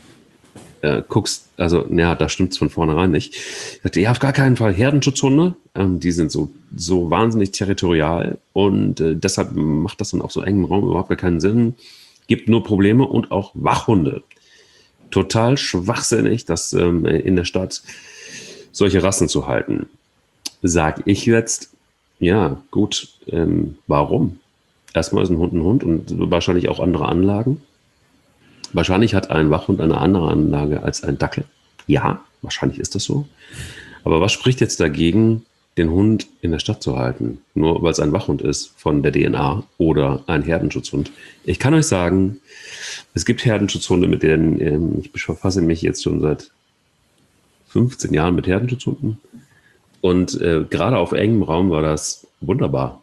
äh, guckst, also ja, da stimmt's von vornherein nicht. Ich sagte, ja, auf gar keinen Fall Herdenschutzhunde, ähm, die sind so, so wahnsinnig territorial und äh, deshalb macht das dann auf so engem Raum überhaupt gar keinen Sinn. Gibt nur Probleme und auch Wachhunde. Total schwachsinnig, das ähm, in der Stadt solche Rassen zu halten. Sag ich jetzt, ja, gut, ähm, warum? Erstmal ist ein Hund ein Hund und wahrscheinlich auch andere Anlagen. Wahrscheinlich hat ein Wachhund eine andere Anlage als ein Dackel. Ja, wahrscheinlich ist das so. Aber was spricht jetzt dagegen, den Hund in der Stadt zu halten? Nur weil es ein Wachhund ist von der D N A oder ein Herdenschutzhund. Ich kann euch sagen, es gibt Herdenschutzhunde, mit denen ähm, ich befasse mich jetzt schon seit fünfzehn Jahren mit Herdenschutzhunden. Und äh, gerade auf engem Raum war das wunderbar.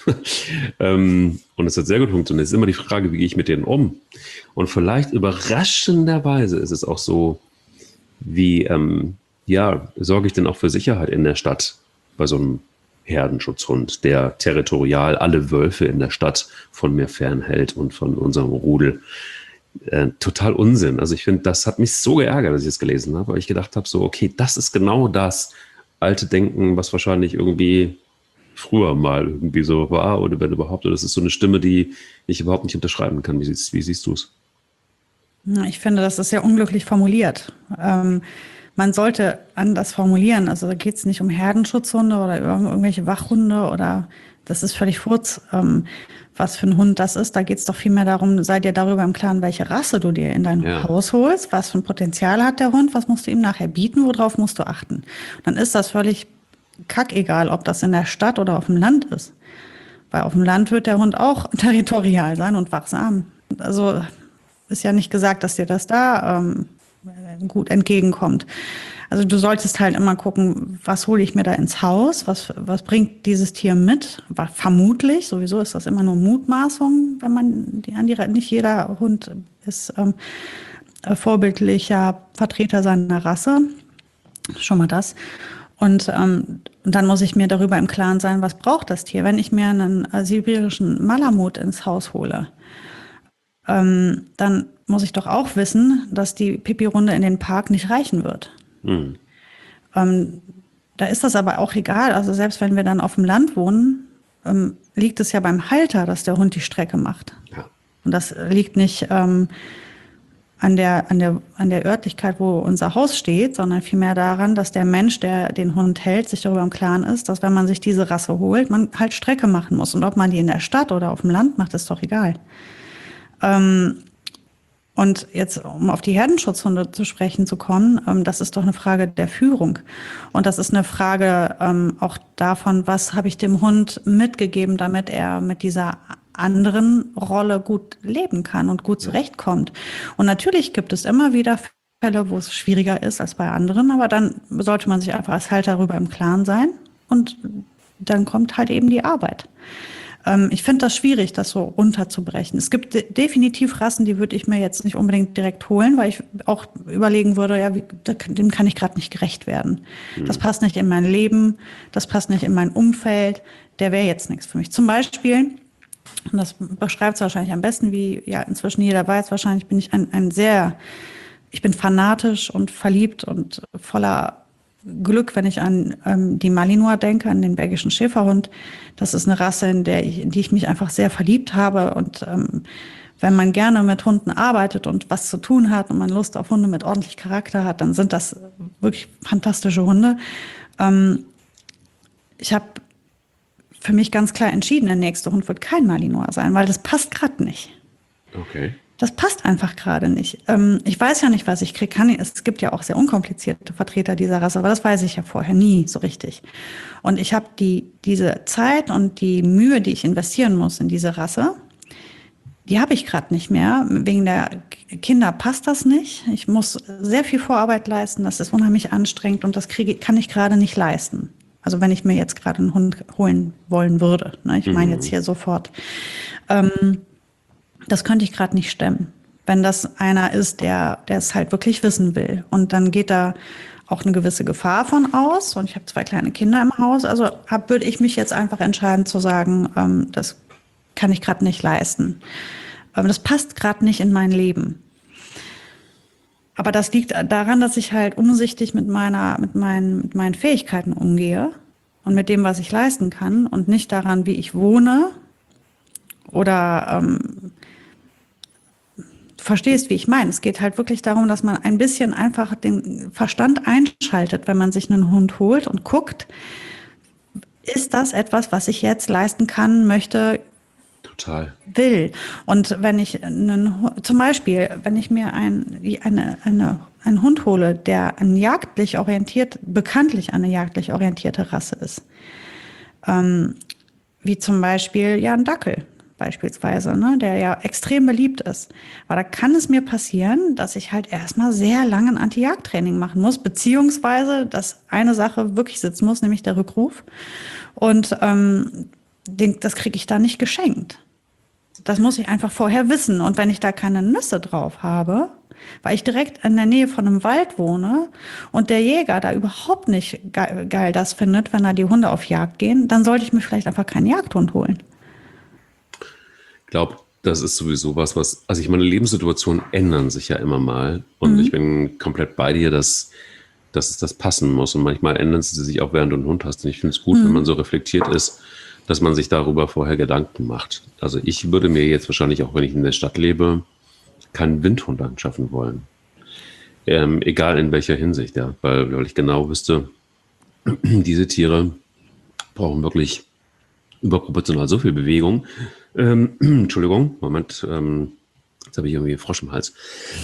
ähm, und es hat sehr gut funktioniert. Es ist immer die Frage, wie gehe ich mit denen um? Und vielleicht überraschenderweise ist es auch so, wie ähm, ja, sorge ich denn auch für Sicherheit in der Stadt bei so einem Herdenschutzhund, der territorial alle Wölfe in der Stadt von mir fernhält und von unserem Rudel. Äh, total Unsinn. Also ich finde, das hat mich so geärgert, als ich es gelesen habe, weil ich gedacht habe, so, okay, das ist genau das alte Denken, was wahrscheinlich irgendwie früher mal irgendwie so war oder wenn überhaupt. Oder das ist so eine Stimme, die ich überhaupt nicht unterschreiben kann. Wie siehst, wie siehst du es? Ich finde, das ist sehr unglücklich formuliert. Ähm, man sollte anders formulieren. Also da geht es nicht um Herdenschutzhunde oder irgendwelche Wachhunde oder das ist völlig furz, ähm, was für ein Hund das ist. Da geht es doch vielmehr darum, sei dir darüber im Klaren, welche Rasse du dir in dein ja. Haus holst, was für ein Potenzial hat der Hund, was musst du ihm nachher bieten, worauf musst du achten. Und dann ist das völlig kackegal, ob das in der Stadt oder auf dem Land ist. Weil auf dem Land wird der Hund auch territorial sein und wachsam. Also ist ja nicht gesagt, dass dir das da ähm, gut entgegenkommt. Also du solltest halt immer gucken, was hole ich mir da ins Haus, was, was bringt dieses Tier mit, vermutlich, sowieso ist das immer nur Mutmaßung, wenn man die an die, nicht jeder Hund ist ähm, vorbildlicher Vertreter seiner Rasse, schon mal das. Und ähm, dann muss ich mir darüber im Klaren sein, was braucht das Tier. Wenn ich mir einen äh, sibirischen Malamut ins Haus hole, ähm, dann muss ich doch auch wissen, dass die Pipi-Runde in den Park nicht reichen wird. Mhm. Ähm, da ist das aber auch egal. Also selbst wenn wir dann auf dem Land wohnen, ähm, liegt es ja beim Halter, dass der Hund die Strecke macht. Ja. Und das liegt nicht ähm, an der, an der, an der Örtlichkeit, wo unser Haus steht, sondern vielmehr daran, dass der Mensch, der den Hund hält, sich darüber im Klaren ist, dass wenn man sich diese Rasse holt, man halt Strecke machen muss. Und ob man die in der Stadt oder auf dem Land macht, ist doch egal. Ähm, Und jetzt, um auf die Herdenschutzhunde zu sprechen zu kommen, ähm, das ist doch eine Frage der Führung. Und das ist eine Frage ähm, auch davon, was habe ich dem Hund mitgegeben, damit er mit dieser anderen Rolle gut leben kann und gut zurechtkommt. Und natürlich gibt es immer wieder Fälle, wo es schwieriger ist als bei anderen, aber dann sollte man sich einfach als Halter darüber im Klaren sein und dann kommt halt eben die Arbeit. Ich finde das schwierig, das so runterzubrechen. Es gibt de- definitiv Rassen, die würde ich mir jetzt nicht unbedingt direkt holen, weil ich auch überlegen würde, ja, wie, dem kann ich gerade nicht gerecht werden. Mhm. Das passt nicht in mein Leben, das passt nicht in mein Umfeld, der wäre jetzt nichts für mich. Zum Beispiel, und das beschreibt es wahrscheinlich am besten, wie ja inzwischen jeder weiß, wahrscheinlich bin ich ein, ein sehr, ich bin fanatisch und verliebt und voller Glück, wenn ich an ähm, die Malinois denke, an den belgischen Schäferhund. Das ist eine Rasse, in der ich, in die ich mich einfach sehr verliebt habe. Und ähm, wenn man gerne mit Hunden arbeitet und was zu tun hat und man Lust auf Hunde mit ordentlich Charakter hat, dann sind das wirklich fantastische Hunde. Ähm, ich habe für mich ganz klar entschieden, der nächste Hund wird kein Malinois sein, weil das passt gerade nicht. Okay. Das passt einfach gerade nicht. Ähm, ich weiß ja nicht, was ich kriege. Kann, es gibt ja auch sehr unkomplizierte Vertreter dieser Rasse, aber das weiß ich ja vorher nie so richtig. Und ich habe die, diese Zeit und die Mühe, die ich investieren muss in diese Rasse, die habe ich gerade nicht mehr. Wegen der Kinder passt das nicht. Ich muss sehr viel Vorarbeit leisten. Das ist unheimlich anstrengend und das kriege, kann ich gerade nicht leisten. Also wenn ich mir jetzt gerade einen Hund holen wollen würde. Ne? Ich meine jetzt hier sofort. Ähm, Das könnte ich gerade nicht stemmen, wenn das einer ist, der, der es halt wirklich wissen will. Und dann geht da auch eine gewisse Gefahr von aus. Und ich habe zwei kleine Kinder im Haus. Also hab, würde ich mich jetzt einfach entscheiden zu sagen, ähm, das kann ich gerade nicht leisten. Ähm, das passt gerade nicht in mein Leben. Aber das liegt daran, dass ich halt umsichtig mit meiner, mit meinen, mit meinen Fähigkeiten umgehe und mit dem, was ich leisten kann und nicht daran, wie ich wohne oder ähm, verstehst, wie ich meine. Es geht halt wirklich darum, dass man ein bisschen einfach den Verstand einschaltet, wenn man sich einen Hund holt und guckt, ist das etwas, was ich jetzt leisten kann, möchte, total will. Und wenn ich einen, zum Beispiel, wenn ich mir ein, eine, eine, einen Hund hole, der ein jagdlich orientiert, bekanntlich eine jagdlich orientierte Rasse ist, ähm, wie zum Beispiel ja ein Dackel. Beispielsweise, ne, der ja extrem beliebt ist. Aber da kann es mir passieren, dass ich halt erstmal sehr lange ein Anti-Jagd-Training machen muss, beziehungsweise, dass eine Sache wirklich sitzen muss, nämlich der Rückruf. Und ähm, den, das kriege ich da nicht geschenkt. Das muss ich einfach vorher wissen. Und wenn ich da keine Nüsse drauf habe, weil ich direkt in der Nähe von einem Wald wohne und der Jäger da überhaupt nicht geil, geil das findet, wenn da die Hunde auf Jagd gehen, dann sollte ich mir vielleicht einfach keinen Jagdhund holen. Ich glaube, das ist sowieso was, was, also ich meine, Lebenssituationen ändern sich ja immer mal und mhm. ich bin komplett bei dir, dass, dass das passen muss und manchmal ändern sie sich auch, während du einen Hund hast und ich finde es gut, mhm. wenn man so reflektiert ist, dass man sich darüber vorher Gedanken macht. Also ich würde mir jetzt wahrscheinlich, auch wenn ich in der Stadt lebe, keinen Windhund anschaffen wollen. Ähm, egal in welcher Hinsicht, ja, weil, weil ich genau wüsste, diese Tiere brauchen wirklich überproportional so viel Bewegung. Ähm, Entschuldigung, Moment, ähm, jetzt habe ich irgendwie einen Frosch im Hals.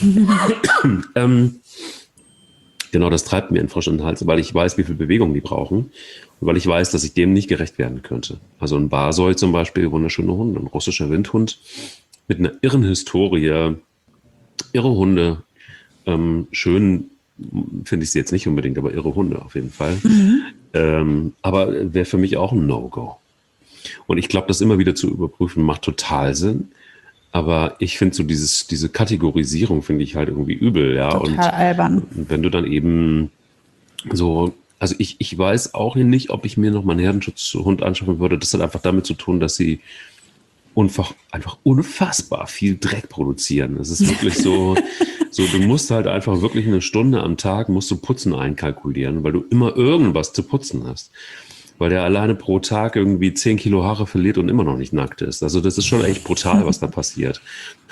ähm, genau, das treibt mir einen Frosch in den Hals, weil ich weiß, wie viel Bewegung die brauchen und weil ich weiß, dass ich dem nicht gerecht werden könnte. Also ein Barsoi zum Beispiel, wunderschöner Hund, ein russischer Windhund mit einer irren Historie, Irre Hunde, ähm, schön finde ich sie jetzt nicht unbedingt, aber irre Hunde auf jeden Fall. Mhm. Ähm, aber wäre für mich auch ein No-Go. Und ich glaube, das immer wieder zu überprüfen, macht total Sinn. Aber ich finde so dieses, diese Kategorisierung finde ich halt irgendwie übel, ja. Total und, albern. Und wenn du dann eben so, also ich, ich weiß auch nicht, ob ich mir noch mal einen Herdenschutzhund anschaffen würde. Das hat einfach damit zu tun, dass sie einfach, einfach unfassbar viel Dreck produzieren. Es ist wirklich so, so, du musst halt einfach wirklich eine Stunde am Tag musst du Putzen einkalkulieren, weil du immer irgendwas zu putzen hast. Weil der alleine pro Tag irgendwie zehn Kilo Haare verliert und immer noch nicht nackt ist. Also das ist schon echt brutal, was da passiert.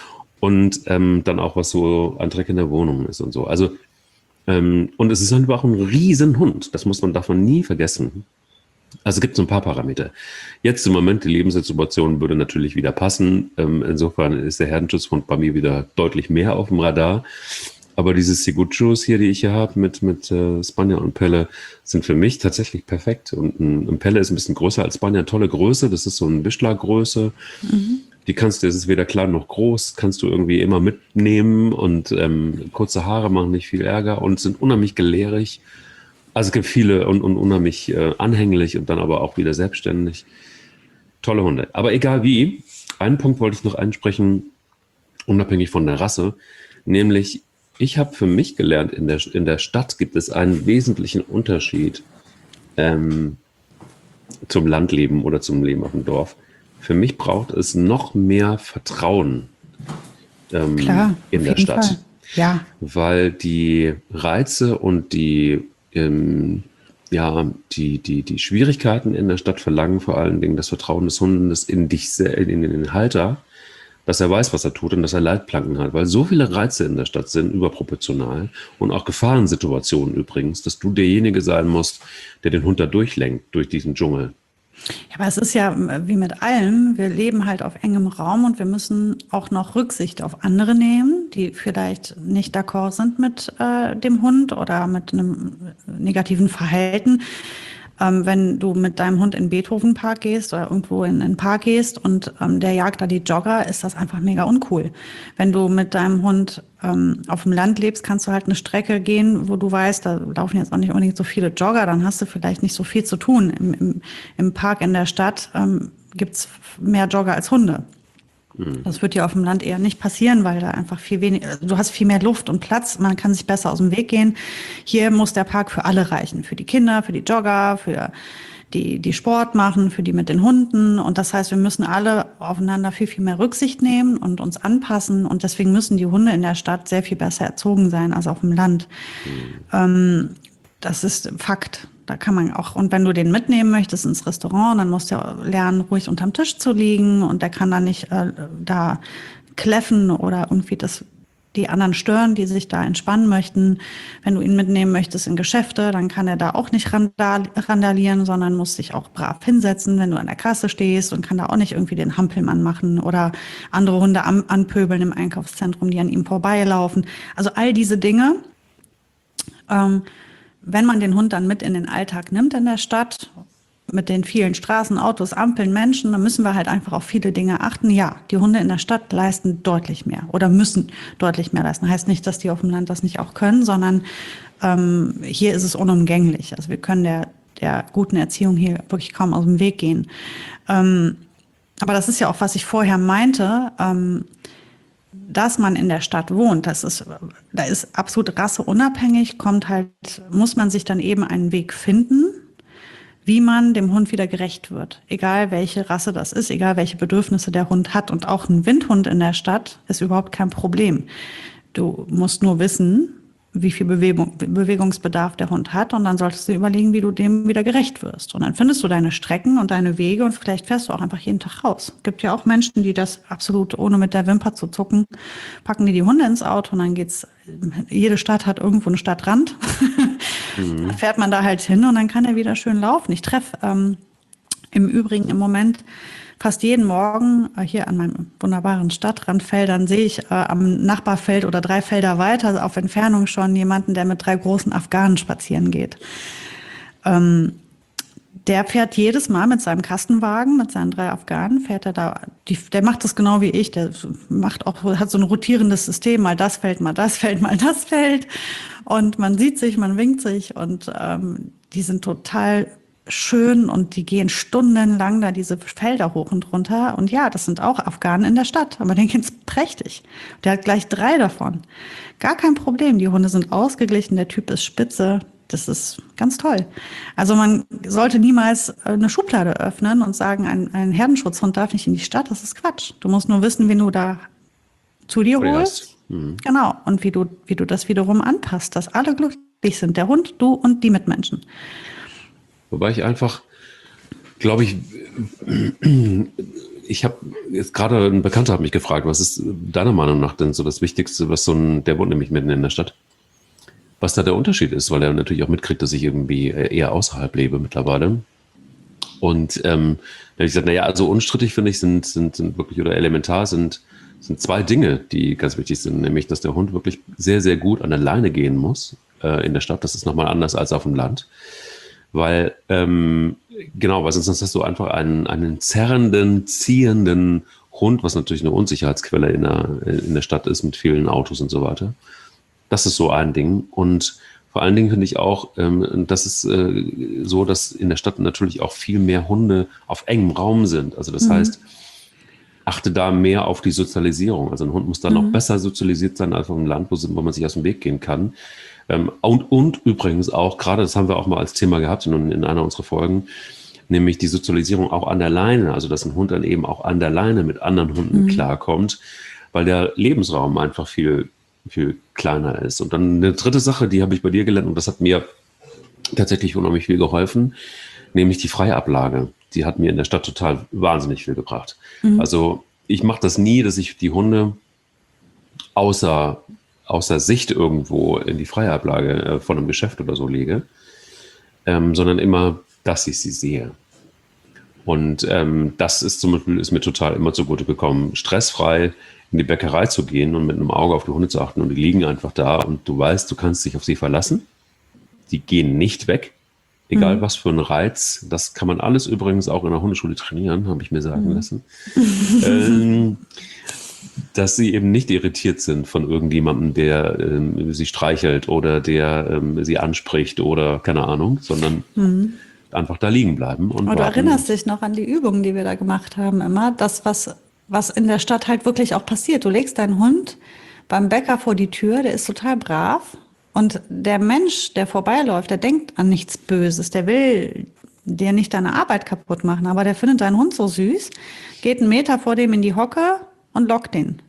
Und ähm, dann auch, was so an Dreck in der Wohnung ist und so. Also, ähm, und es ist einfach ein Riesenhund. Das muss man, darf man nie vergessen. Also es gibt so ein paar Parameter. Jetzt im Moment, die Lebenssituation würde natürlich wieder passen. Ähm, insofern ist der Herdenschutzhund bei mir wieder deutlich mehr auf dem Radar. Aber diese Ciguchos hier, die ich hier habe mit, mit äh, Spanier und Pelle, sind für mich tatsächlich perfekt. Und ein, ein Pelle ist ein bisschen größer als Spanier, tolle Größe. Das ist so ein Wischler-Größe. Mhm. Die kannst du, es ist weder klein noch groß, kannst du irgendwie immer mitnehmen. Und ähm, kurze Haare machen nicht viel Ärger und sind unheimlich gelehrig. Also es gibt viele und, und unheimlich äh, anhänglich und dann aber auch wieder selbstständig. Tolle Hunde. Aber egal wie, einen Punkt wollte ich noch ansprechen, unabhängig von der Rasse, nämlich ich habe für mich gelernt, in der, in der Stadt gibt es einen wesentlichen Unterschied ähm, zum Landleben oder zum Leben auf dem Dorf. Für mich braucht es noch mehr Vertrauen ähm, Klar, in der Stadt. Fall. Ja. Weil die Reize und die, ähm, ja, die, die, die Schwierigkeiten in der Stadt verlangen vor allen Dingen das Vertrauen des Hundes in dich, in, in den Halter, dass er weiß, was er tut und dass er Leitplanken hat, weil so viele Reize in der Stadt sind, überproportional und auch Gefahrensituationen übrigens, dass du derjenige sein musst, der den Hund da durchlenkt, durch diesen Dschungel. Ja, aber es ist ja wie mit allem, wir leben halt auf engem Raum und wir müssen auch noch Rücksicht auf andere nehmen, die vielleicht nicht d'accord sind mit äh, dem Hund oder mit einem negativen Verhalten. Ähm, wenn du mit deinem Hund in den Beethovenpark gehst oder irgendwo in einen Park gehst und ähm, der jagt da die Jogger, ist das einfach mega uncool. Wenn du mit deinem Hund ähm, auf dem Land lebst, kannst du halt eine Strecke gehen, wo du weißt, da laufen jetzt auch nicht unbedingt so viele Jogger, dann hast du vielleicht nicht so viel zu tun. Im, im, im Park in der Stadt ähm, gibt's mehr Jogger als Hunde. Das wird ja auf dem Land eher nicht passieren, weil da einfach viel weniger, du hast viel mehr Luft und Platz, man kann sich besser aus dem Weg gehen. Hier muss der Park für alle reichen, für die Kinder, für die Jogger, für die, die Sport machen, für die mit den Hunden. Und das heißt, wir müssen alle aufeinander viel, viel mehr Rücksicht nehmen und uns anpassen. Und deswegen müssen die Hunde in der Stadt sehr viel besser erzogen sein als auf dem Land. Mhm. Ähm, das ist Fakt. Da kann man auch, und wenn du den mitnehmen möchtest ins Restaurant, dann musst du lernen, ruhig unterm Tisch zu liegen und der kann dann nicht äh, da kläffen oder irgendwie das, die anderen stören, die sich da entspannen möchten. Wenn du ihn mitnehmen möchtest in Geschäfte, dann kann er da auch nicht randalieren, sondern muss sich auch brav hinsetzen, wenn du an der Kasse stehst und kann da auch nicht irgendwie den Hampelmann machen oder andere Hunde anpöbeln im Einkaufszentrum, die an ihm vorbeilaufen. Also all diese Dinge, ähm, wenn man den Hund dann mit in den Alltag nimmt in der Stadt, mit den vielen Straßen, Autos, Ampeln, Menschen, dann müssen wir halt einfach auf viele Dinge achten. Ja, die Hunde in der Stadt leisten deutlich mehr oder müssen deutlich mehr leisten. Heißt nicht, dass die auf dem Land das nicht auch können, sondern ähm, hier ist es unumgänglich. Also wir können der, der guten Erziehung hier wirklich kaum aus dem Weg gehen. Ähm, aber das ist ja auch, was ich vorher meinte, ähm, dass man in der Stadt wohnt, das ist, da ist absolut rasseunabhängig, kommt halt, muss man sich dann eben einen Weg finden, wie man dem Hund wieder gerecht wird. Egal welche Rasse das ist, egal welche Bedürfnisse der Hund hat. Und auch ein Windhund in der Stadt ist überhaupt kein Problem. Du musst nur wissen, wie viel Bewegung, Bewegungsbedarf der Hund hat und dann solltest du überlegen, wie du dem wieder gerecht wirst. Und dann findest du deine Strecken und deine Wege und vielleicht fährst du auch einfach jeden Tag raus. Es gibt ja auch Menschen, die das absolut ohne mit der Wimper zu zucken, packen die die Hunde ins Auto und dann geht's, jede Stadt hat irgendwo einen Stadtrand. Mhm. Dann fährt man da halt hin und dann kann er wieder schön laufen. Ich treffe ähm, im Übrigen im Moment fast jeden Morgen äh, hier an meinem wunderbaren Stadtrandfeldern sehe ich äh, am Nachbarfeld oder drei Felder weiter auf Entfernung schon jemanden, der mit drei großen Afghanen spazieren geht. Ähm, der fährt jedes Mal mit seinem Kastenwagen, mit seinen drei Afghanen, fährt er da, die, der macht das genau wie ich, der macht auch, hat so ein rotierendes System, mal das fällt, mal das fällt, mal das fällt. Und man sieht sich, man winkt sich und ähm, die sind total schön und die gehen stundenlang da diese Felder hoch und runter. Und ja, das sind auch Afghanen in der Stadt, aber denen geht's prächtig. Der hat gleich drei davon. Gar kein Problem, die Hunde sind ausgeglichen, der Typ ist spitze. Das ist ganz toll. Also man sollte niemals eine Schublade öffnen und sagen, ein, ein Herdenschutzhund darf nicht in die Stadt. Das ist Quatsch. Du musst nur wissen, wen du da zu dir holst. Mhm. Genau. Und wie du, wie du das wiederum anpasst, dass alle glücklich sind. Der Hund, du und die Mitmenschen. Wobei ich einfach, glaube ich, ich habe jetzt gerade ein Bekannter hat mich gefragt, was ist deiner Meinung nach denn so das Wichtigste, was so ein, der wohnt nämlich mitten in der Stadt, was da der Unterschied ist, weil er natürlich auch mitkriegt, dass ich irgendwie eher außerhalb lebe mittlerweile. Und ähm, da habe ich gesagt, naja, also unstrittig finde ich, sind, sind, sind wirklich oder elementar sind, sind zwei Dinge, die ganz wichtig sind, nämlich, dass der Hund wirklich sehr, sehr gut an der Leine gehen muss äh, in der Stadt. Das ist nochmal anders als auf dem Land. Weil, ähm, genau, weil sonst hast du einfach einen, einen zerrenden, ziehenden Hund, was natürlich eine Unsicherheitsquelle in der, in der Stadt ist mit vielen Autos und so weiter. Das ist so ein Ding. Und vor allen Dingen finde ich auch, ähm, das ist äh, so, dass in der Stadt natürlich auch viel mehr Hunde auf engem Raum sind. Also das mhm. heißt, achte da mehr auf die Sozialisierung. Also ein Hund muss dann mhm. noch besser sozialisiert sein als auf dem Land, wo, wo man sich aus dem Weg gehen kann. Ähm, und, und übrigens auch, gerade das haben wir auch mal als Thema gehabt in, in einer unserer Folgen, nämlich die Sozialisierung auch an der Leine. Also dass ein Hund dann eben auch an der Leine mit anderen Hunden mhm. klarkommt, weil der Lebensraum einfach viel viel kleiner ist. Und dann eine dritte Sache, die habe ich bei dir gelernt und das hat mir tatsächlich unheimlich viel geholfen, nämlich die Freiablage. Die hat mir in der Stadt total wahnsinnig viel gebracht. Mhm. Also ich mache das nie, dass ich die Hunde außer, außer Sicht irgendwo in die Freiablage äh, von einem Geschäft oder so lege, ähm, sondern immer, dass ich sie sehe. Und ähm, das ist zum Beispiel ist mir total immer zugute gekommen, stressfrei in die Bäckerei zu gehen und mit einem Auge auf die Hunde zu achten und die liegen einfach da und du weißt, du kannst dich auf sie verlassen. Die gehen nicht weg, egal mhm. was für ein Reiz. Das kann man alles übrigens auch in der Hundeschule trainieren, habe ich mir sagen mhm. lassen. ähm, dass sie eben nicht irritiert sind von irgendjemandem, der ähm, sie streichelt oder der ähm, sie anspricht oder keine Ahnung, sondern mhm. einfach da liegen bleiben. Und Aber du erinnerst dich noch an die Übungen, die wir da gemacht haben, immer. Das, was, was in der Stadt halt wirklich auch passiert. Du legst deinen Hund beim Bäcker vor die Tür, der ist total brav. Und der Mensch, der vorbeiläuft, der denkt an nichts Böses. Der will dir nicht deine Arbeit kaputt machen. Aber der findet deinen Hund so süß, geht einen Meter vor dem in die Hocke und lockt den.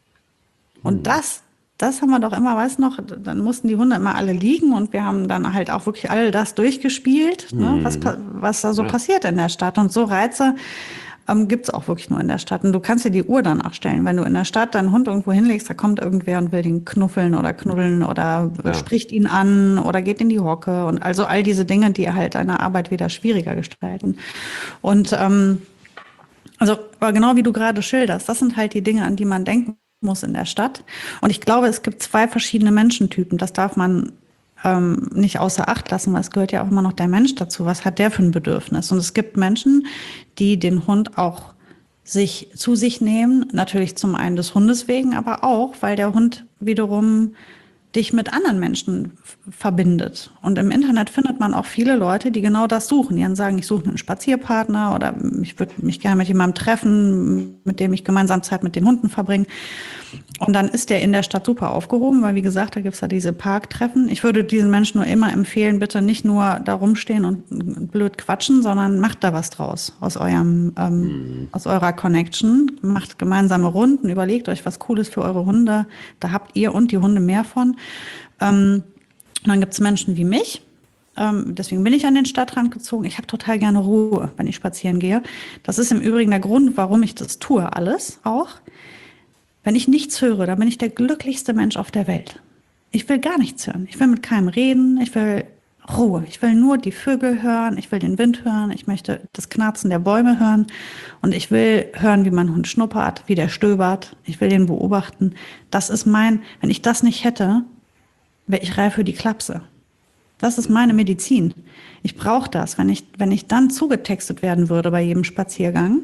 Und das Das haben wir doch immer, weißt du noch, dann mussten die Hunde immer alle liegen und wir haben dann halt auch wirklich all das durchgespielt, mhm. ne, was, was da so ja. passiert in der Stadt. Und so Reize ähm, gibt's auch wirklich nur in der Stadt. Und du kannst dir die Uhr dann auch stellen. Wenn du in der Stadt deinen Hund irgendwo hinlegst, da kommt irgendwer und will den knuffeln oder knuddeln oder ja. spricht ihn an oder geht in die Hocke. Und also all diese Dinge, die halt deine Arbeit wieder schwieriger gestalten. Und ähm, also aber genau wie du gerade schilderst, das sind halt die Dinge, an die man denken muss in der Stadt. Und ich glaube, es gibt zwei verschiedene Menschentypen. Das darf man ähm, nicht außer Acht lassen, weil es gehört ja auch immer noch der Mensch dazu. Was hat der für ein Bedürfnis? Und es gibt Menschen, die den Hund auch sich zu sich nehmen. Natürlich zum einen des Hundes wegen, aber auch, weil der Hund wiederum dich mit anderen Menschen f- verbindet. Und im Internet findet man auch viele Leute, die genau das suchen. Die dann sagen, ich suche einen Spazierpartner oder ich würde mich gerne mit jemandem treffen, mit dem ich gemeinsam Zeit mit den Hunden verbringe. Und dann ist der in der Stadt super aufgehoben, weil wie gesagt, da gibt's ja diese Parktreffen. Ich würde diesen Menschen nur immer empfehlen, bitte nicht nur da rumstehen und blöd quatschen, sondern macht da was draus aus eurem, ähm, mhm. aus eurer Connection. Macht gemeinsame Runden, überlegt euch was Cooles für eure Hunde. Da habt ihr und die Hunde mehr von. Ähm, und dann gibt's Menschen wie mich. Ähm, deswegen bin ich an den Stadtrand gezogen. Ich habe total gerne Ruhe, wenn ich spazieren gehe. Das ist im Übrigen der Grund, warum ich das tue, alles auch. Wenn ich nichts höre, dann bin ich der glücklichste Mensch auf der Welt. Ich will gar nichts hören. Ich will mit keinem reden. Ich will Ruhe. Ich will nur die Vögel hören. Ich will den Wind hören. Ich möchte das Knarzen der Bäume hören. Und ich will hören, wie mein Hund schnuppert, wie der stöbert. Ich will den beobachten. Das ist mein, wenn ich das nicht hätte, wäre ich reif für die Klapse. Das ist meine Medizin. Ich brauche das. Wenn ich, wenn ich dann zugetextet werden würde bei jedem Spaziergang,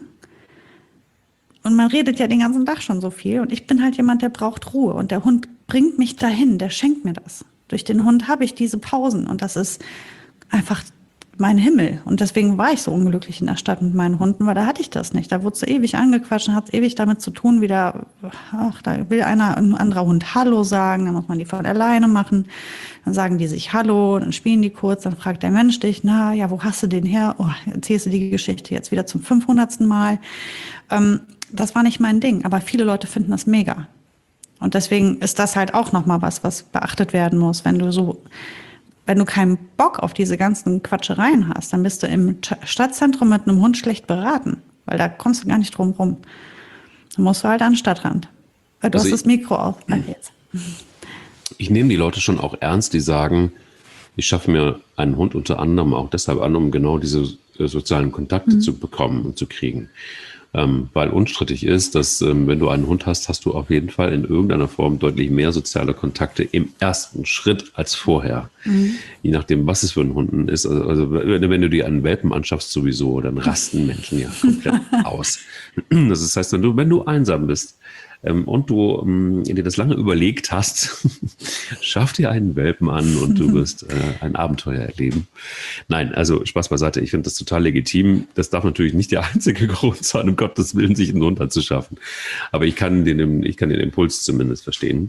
und man redet ja den ganzen Tag schon so viel, und ich bin halt jemand, der braucht Ruhe, und der Hund bringt mich dahin, der schenkt mir das. Durch den Hund habe ich diese Pausen, und das ist einfach mein Himmel. Und deswegen war ich so unglücklich in der Stadt mit meinen Hunden, weil da hatte ich das nicht. Da wurde so ewig angequatscht und hat ewig damit zu tun, wieder, ach, da will einer, ein anderer Hund Hallo sagen, dann muss man die von alleine machen. Dann sagen die sich Hallo, dann spielen die kurz, dann fragt der Mensch dich, na, ja, wo hast du den her? Oh, erzählst du die Geschichte jetzt wieder zum fünfhundertsten Mal. Ähm, das war nicht mein Ding, aber viele Leute finden das mega. Und deswegen ist das halt auch nochmal was, was beachtet werden muss, wenn du so Wenn du keinen Bock auf diese ganzen Quatschereien hast, dann bist du im Stadtzentrum mit einem Hund schlecht beraten, weil da kommst du gar nicht drum rum. Dann musst du halt an den Stadtrand. Du also hast ich, das Mikro auf. Ach, jetzt. Ich nehme die Leute schon auch ernst, die sagen, ich schaffe mir einen Hund unter anderem auch deshalb an, um genau diese sozialen Kontakte mhm. zu bekommen und zu kriegen. Ähm, weil unstrittig ist, dass ähm, wenn du einen Hund hast, hast du auf jeden Fall in irgendeiner Form deutlich mehr soziale Kontakte im ersten Schritt als vorher. Mhm. Je nachdem, was es für ein Hund ist. Also, also wenn du dir einen Welpen anschaffst sowieso, dann rasten Menschen ja komplett aus. Das heißt, wenn du, wenn du einsam bist, Ähm, und du ähm, dir das lange überlegt hast, schaff dir einen Welpen an und du wirst äh, ein Abenteuer erleben. Nein, also Spaß beiseite, ich finde das total legitim. Das darf natürlich nicht der einzige Grund sein, um Gottes Willen, sich einen Hund anzuschaffen. Aber ich kann den, ich kann den Impuls zumindest verstehen.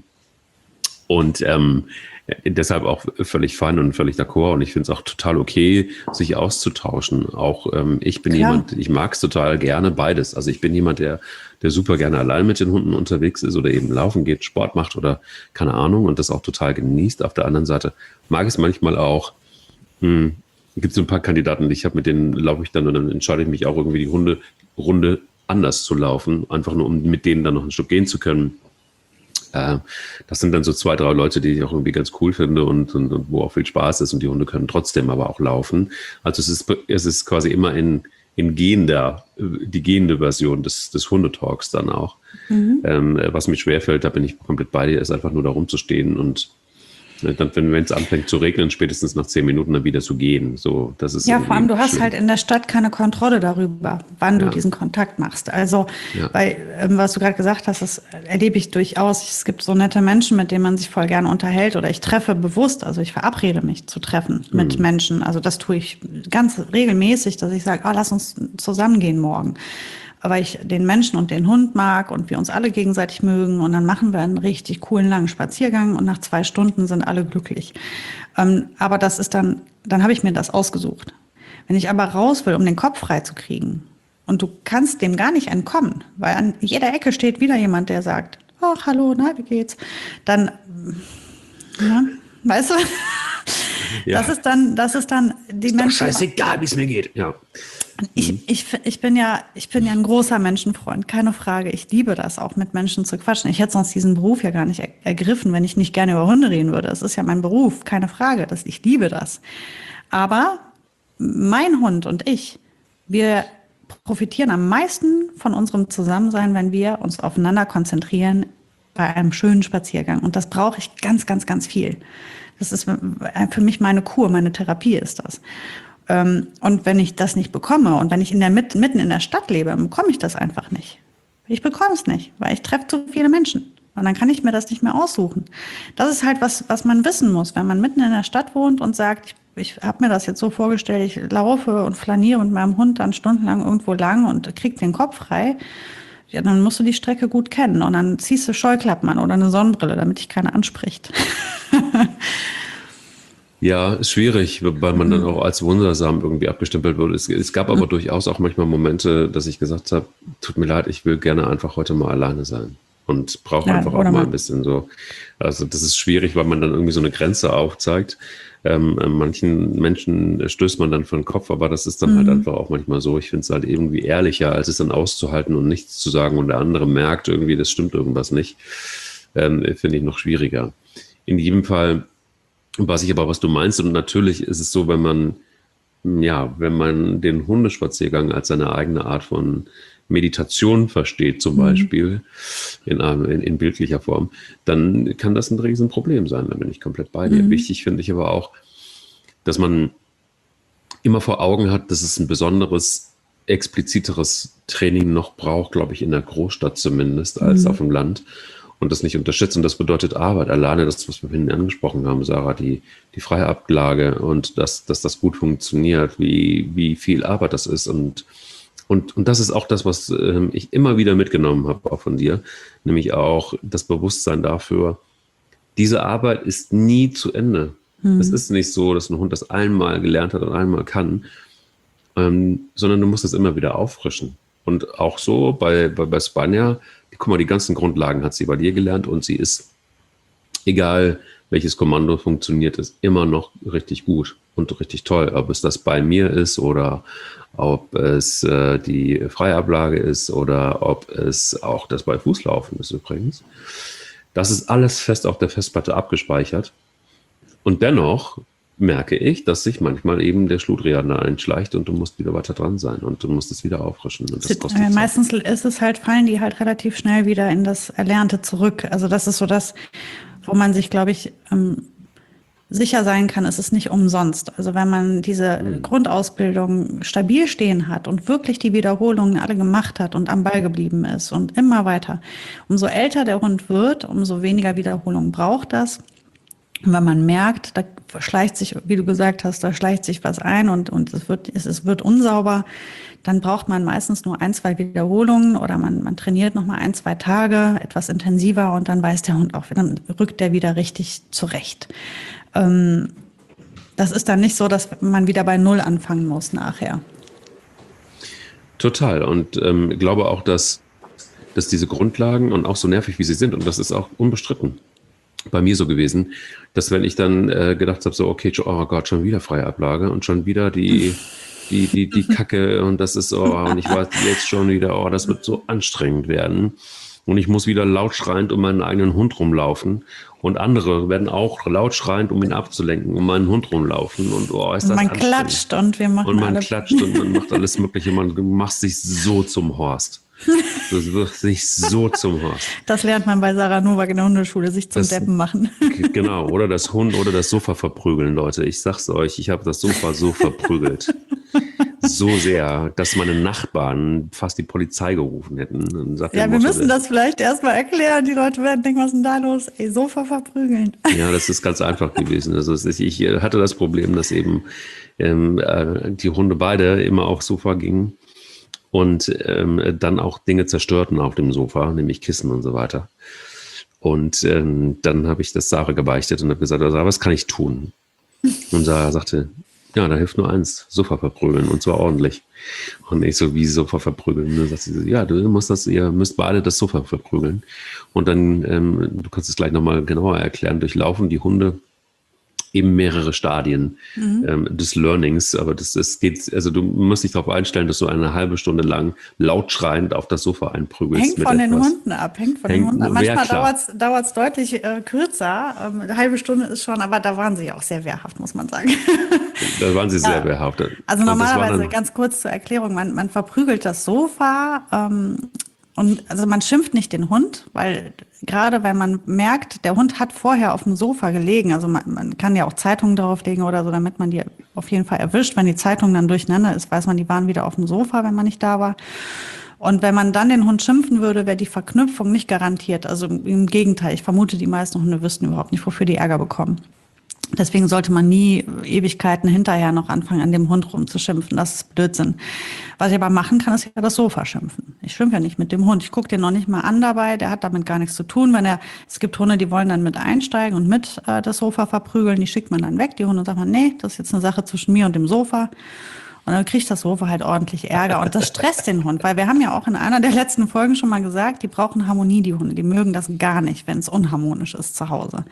Und ähm, deshalb auch völlig fein und völlig d'accord. Und ich finde es auch total okay, sich auszutauschen. Auch ähm, ich bin Klar. jemand, ich mag es total gerne beides. Also ich bin jemand, der, der super gerne allein mit den Hunden unterwegs ist oder eben laufen geht, Sport macht oder keine Ahnung und das auch total genießt. Auf der anderen Seite mag es manchmal auch, hm, gibt es so ein paar Kandidaten, die ich habe, mit denen laufe ich dann und dann entscheide ich mich auch irgendwie die Hunde, Runde anders zu laufen, einfach nur um mit denen dann noch ein Stück gehen zu können. Das sind dann so zwei, drei Leute, die ich auch irgendwie ganz cool finde und, und, und wo auch viel Spaß ist und die Hunde können trotzdem aber auch laufen. Also es ist, es ist quasi immer in, in gehender, die gehende Version des, des Hundetalks dann auch. Mhm. Ähm, was mir schwerfällt, da bin ich komplett bei dir, ist einfach nur da rumzustehen und dann, wenn es anfängt zu regnen, spätestens nach zehn Minuten dann wieder zu gehen. So, das ist ja, vor allem, du hast schlimm. halt in der Stadt keine Kontrolle darüber, wann ja. du diesen Kontakt machst. Also, ja. weil, ähm, was du gerade gesagt hast, das erlebe ich durchaus. Es gibt so nette Menschen, mit denen man sich voll gerne unterhält oder ich treffe bewusst, also ich verabrede mich zu treffen mhm. mit Menschen. Also das tue ich ganz regelmäßig, dass ich sage, oh, lass uns zusammengehen morgen. weil ich den Menschen und den Hund mag und wir uns alle gegenseitig mögen. Und dann machen wir einen richtig coolen langen Spaziergang und nach zwei Stunden sind alle glücklich. Ähm, aber das ist dann, dann habe ich mir das ausgesucht. Wenn ich aber raus will, um den Kopf frei zu kriegen, und du kannst dem gar nicht entkommen, weil an jeder Ecke steht wieder jemand, der sagt, ach, hallo, na, wie geht's? Dann, ja, weißt du, ja. das ist dann, das ist dann die ist Menschen. Doch scheißegal, wie es mir geht, ja. Ich, ich, ich bin ja, ich bin ja ein großer Menschenfreund, keine Frage. Ich liebe das auch, mit Menschen zu quatschen. Ich hätte sonst diesen Beruf ja gar nicht er- ergriffen, wenn ich nicht gerne über Hunde reden würde. Es ist ja mein Beruf, keine Frage. Das, ich liebe das. Aber mein Hund und ich, wir profitieren am meisten von unserem Zusammensein, wenn wir uns aufeinander konzentrieren bei einem schönen Spaziergang. Und das brauche ich ganz, ganz, ganz viel. Das ist für mich meine Kur, meine Therapie ist das. Und wenn ich das nicht bekomme und wenn ich in der mitten in der Stadt lebe, bekomme ich das einfach nicht. Ich bekomme es nicht, weil ich treffe zu viele Menschen. Und dann kann ich mir das nicht mehr aussuchen. Das ist halt was, was man wissen muss, wenn man mitten in der Stadt wohnt und sagt, ich, ich habe mir das jetzt so vorgestellt, ich laufe und flaniere mit meinem Hund dann stundenlang irgendwo lang und krieg den Kopf frei. Ja, dann musst du die Strecke gut kennen und dann ziehst du Scheuklappen an oder eine Sonnenbrille, damit dich keiner anspricht. Ja, ist schwierig, weil man dann auch als wundersam irgendwie abgestempelt wurde. Es, es gab aber mhm. durchaus auch manchmal Momente, dass ich gesagt habe, tut mir leid, ich will gerne einfach heute mal alleine sein und brauche ja, einfach auch mal ein bisschen so. Also das ist schwierig, weil man dann irgendwie so eine Grenze aufzeigt. Ähm, manchen Menschen stößt man dann vor den Kopf, aber das ist dann mhm. halt einfach auch manchmal so. Ich finde es halt irgendwie ehrlicher, als es dann auszuhalten und nichts zu sagen und der andere merkt irgendwie, das stimmt irgendwas nicht. Ähm, finde ich noch schwieriger. In jedem Fall weiß ich aber, was du meinst. Und natürlich ist es so, wenn man, ja, wenn man den Hundespaziergang als seine eigene Art von Meditation versteht, zum mhm. Beispiel, in, in, in bildlicher Form, dann kann das ein Riesenproblem sein. Da bin ich komplett bei dir. Mhm. Wichtig finde ich aber auch, dass man immer vor Augen hat, dass es ein besonderes, expliziteres Training noch braucht, glaube ich, in der Großstadt zumindest, als mhm. auf dem Land. Und das nicht unterschätzt. Und das bedeutet Arbeit. Alleine das, was wir vorhin angesprochen haben, Sarah, die, die freie Ablage und dass, dass das gut funktioniert, wie, wie viel Arbeit das ist. Und, und, und das ist auch das, was ähm, ich immer wieder mitgenommen habe, auch von dir, nämlich auch das Bewusstsein dafür, diese Arbeit ist nie zu Ende. Mhm. Es ist nicht so, dass ein Hund das einmal gelernt hat und einmal kann, ähm, sondern du musst es immer wieder auffrischen. Und auch so bei, bei, bei Spanier, guck mal, die ganzen Grundlagen hat sie bei dir gelernt und sie ist, egal welches Kommando funktioniert, ist immer noch richtig gut und richtig toll. Ob es das bei mir ist oder ob es äh, die Freiablage ist oder ob es auch das bei Fußlaufen ist übrigens. Das ist alles fest auf der Festplatte abgespeichert. Und dennoch merke ich, dass sich manchmal eben der Schludrian einschleicht und du musst wieder weiter dran sein und du musst es wieder auffrischen. Und das kostet Zeit. Meistens ist es halt, fallen die halt relativ schnell wieder in das Erlernte zurück. Also das ist so das, wo man sich, glaube ich, ähm, sicher sein kann, es ist nicht umsonst. Also wenn man diese mhm. Grundausbildung stabil stehen hat und wirklich die Wiederholungen alle gemacht hat und am Ball geblieben ist und immer weiter, umso älter der Hund wird, umso weniger Wiederholungen braucht das. Und wenn man merkt, da schleicht sich, wie du gesagt hast, da schleicht sich was ein und, und es wird, es, es wird unsauber, dann braucht man meistens nur ein, zwei Wiederholungen oder man, man trainiert nochmal ein, zwei Tage etwas intensiver und dann weiß der Hund auch, dann rückt der wieder richtig zurecht. Ähm, das ist dann nicht so, dass man wieder bei Null anfangen muss nachher. Total. Und ähm, ich glaube auch, dass, dass diese Grundlagen und auch so nervig, wie sie sind, und das ist auch unbestritten, bei mir so gewesen, dass wenn ich dann äh, gedacht habe, so okay, oh Gott, schon wieder freie Ablage und schon wieder die, die, die, die Kacke und das ist, oh, und ich weiß jetzt schon wieder, oh, das wird so anstrengend werden und ich muss wieder laut schreiend um meinen eigenen Hund rumlaufen und andere werden auch laut schreiend, um ihn abzulenken, um meinen Hund rumlaufen und oh, ist das man klatscht und wir machen und man alle klatscht und man macht alles Mögliche, man macht sich so zum Horst. Das wird sich so zum Horst. Das lernt man bei Sarah Nowak in der Hundeschule, sich zum das, Deppen machen. Genau, oder das Hund oder das Sofa verprügeln, Leute. Ich sag's euch, ich habe das Sofa so verprügelt. So sehr, dass meine Nachbarn fast die Polizei gerufen hätten. Ja, wir Motto, müssen das vielleicht erstmal erklären. Die Leute werden denken, was ist denn da los? Ey, Sofa verprügeln. Ja, das ist ganz einfach gewesen. Also ich hatte das Problem, dass eben ähm, die Hunde beide immer aufs Sofa gingen. Und ähm, dann auch Dinge zerstörten auf dem Sofa, nämlich Kissen und so weiter. Und ähm, dann habe ich das Sarah gebeichtet und habe gesagt, Sarah, was kann ich tun? Und Sarah sagte, ja, da hilft nur eins, Sofa verprügeln und zwar ordentlich. Und ich so, wie Sofa verprügeln? Und dann sagt sie so, ja, du musst das, ihr müsst beide das Sofa verprügeln. Und dann, ähm, du kannst es gleich nochmal genauer erklären, durchlaufen die Hunde eben mehrere Stadien mhm. ähm, des Learnings, aber das, das geht, also du musst dich darauf einstellen, dass du eine halbe Stunde lang laut schreiend auf das Sofa einprügelst. Hängt von den Hunden ab, hängt von hängt, den Hunden ab. Manchmal ja, dauert es deutlich äh, kürzer, ähm, eine halbe Stunde ist schon, aber da waren sie auch sehr wehrhaft, muss man sagen. Da waren sie sehr ja. wehrhaft. Also normalerweise, ganz kurz zur Erklärung, man, man verprügelt das Sofa, ähm, und also man schimpft nicht den Hund, weil gerade weil man merkt, der Hund hat vorher auf dem Sofa gelegen, also man, man kann ja auch Zeitungen darauf legen oder so, damit man die auf jeden Fall erwischt. Wenn die Zeitung dann durcheinander ist, weiß man, die waren wieder auf dem Sofa, wenn man nicht da war. Und wenn man dann den Hund schimpfen würde, wäre die Verknüpfung nicht garantiert. Also im Gegenteil, ich vermute, die meisten Hunde wüssten überhaupt nicht, wofür die Ärger bekommen. Deswegen sollte man nie Ewigkeiten hinterher noch anfangen, an dem Hund rumzuschimpfen. Das ist Blödsinn. Was ich aber machen kann, ist ja das Sofa schimpfen. Ich schimpfe ja nicht mit dem Hund. Ich gucke den noch nicht mal an dabei. Der hat damit gar nichts zu tun. Wenn er, es gibt Hunde, die wollen dann mit einsteigen und mit äh, das Sofa verprügeln. Die schickt man dann weg. Die Hunde sagen, nee, das ist jetzt eine Sache zwischen mir und dem Sofa. Und dann kriegt das Sofa halt ordentlich Ärger. Und das stresst den Hund. Weil wir haben ja auch in einer der letzten Folgen schon mal gesagt, die brauchen Harmonie, die Hunde. Die mögen das gar nicht, wenn es unharmonisch ist zu Hause.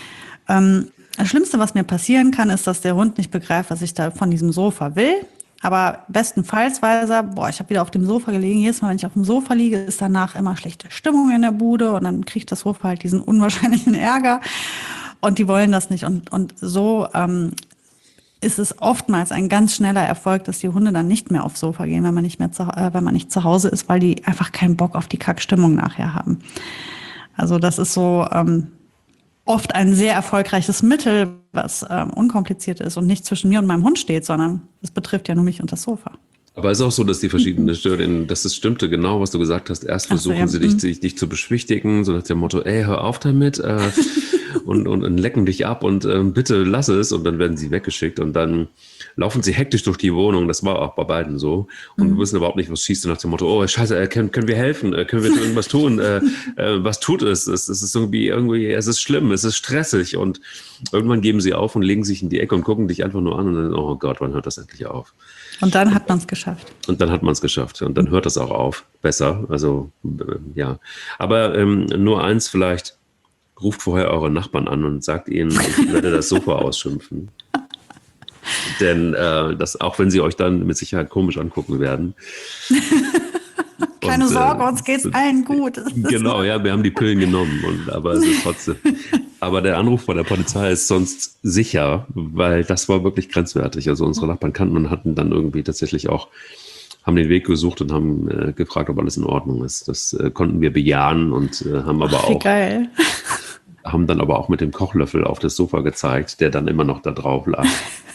Ähm, Das Schlimmste, was mir passieren kann, ist, dass der Hund nicht begreift, was ich da von diesem Sofa will. Aber bestenfalls weiß er, boah, ich habe wieder auf dem Sofa gelegen. Jedes Mal, wenn ich auf dem Sofa liege, ist danach immer schlechte Stimmung in der Bude. Und dann kriegt das Sofa halt diesen unwahrscheinlichen Ärger. Und die wollen das nicht. Und, und so ähm, ist es oftmals ein ganz schneller Erfolg, dass die Hunde dann nicht mehr aufs Sofa gehen, wenn man nicht mehr zu, äh, wenn man nicht zu Hause ist, weil die einfach keinen Bock auf die Kackstimmung nachher haben. Also das ist so... Ähm, oft ein sehr erfolgreiches Mittel, was ähm, unkompliziert ist und nicht zwischen mir und meinem Hund steht, sondern es betrifft ja nur mich und das Sofa. Aber es ist auch so, dass die verschiedenen Störungen, dass es stimmte genau, was du gesagt hast. Erst versuchen so, ja. sie dich, dich, dich zu beschwichtigen, so nach dem Motto, ey, hör auf damit äh, und, und, und lecken dich ab und äh, bitte lass es. Und dann werden sie weggeschickt und dann laufen sie hektisch durch die Wohnung. Das war auch bei beiden so. Und mhm. wir wissen überhaupt nicht, was schießt du nach dem Motto, oh scheiße, äh, können, können wir helfen? Äh, können wir irgendwas tun? Äh, äh, was tut es? Es, es ist irgendwie, irgendwie, es ist schlimm, es ist stressig. Und irgendwann geben sie auf und legen sich in die Ecke und gucken dich einfach nur an und dann, oh Gott, wann hört das endlich auf? Und dann hat man es geschafft. Und dann hat man es geschafft. Und dann hört das auch auf. Besser. Also, äh, ja. Aber ähm, nur eins vielleicht, ruft vorher eure Nachbarn an und sagt ihnen, ich werde das Sofa ausschimpfen. Denn äh, das, auch wenn sie euch dann mit Sicherheit komisch angucken werden. Keine und, Sorge, äh, uns geht's allen gut. Genau, ja, wir haben die Pillen genommen. Und, aber es ist trotzdem... Aber der Anruf bei der Polizei ist sonst sicher, weil das war wirklich grenzwertig. Also unsere Nachbarn kannten und hatten dann irgendwie tatsächlich auch, haben den Weg gesucht und haben äh, gefragt, ob alles in Ordnung ist. Das äh, konnten wir bejahen und äh, haben aber Ach, wie auch, geil. haben dann aber auch mit dem Kochlöffel auf das Sofa gezeigt, der dann immer noch da drauf lag.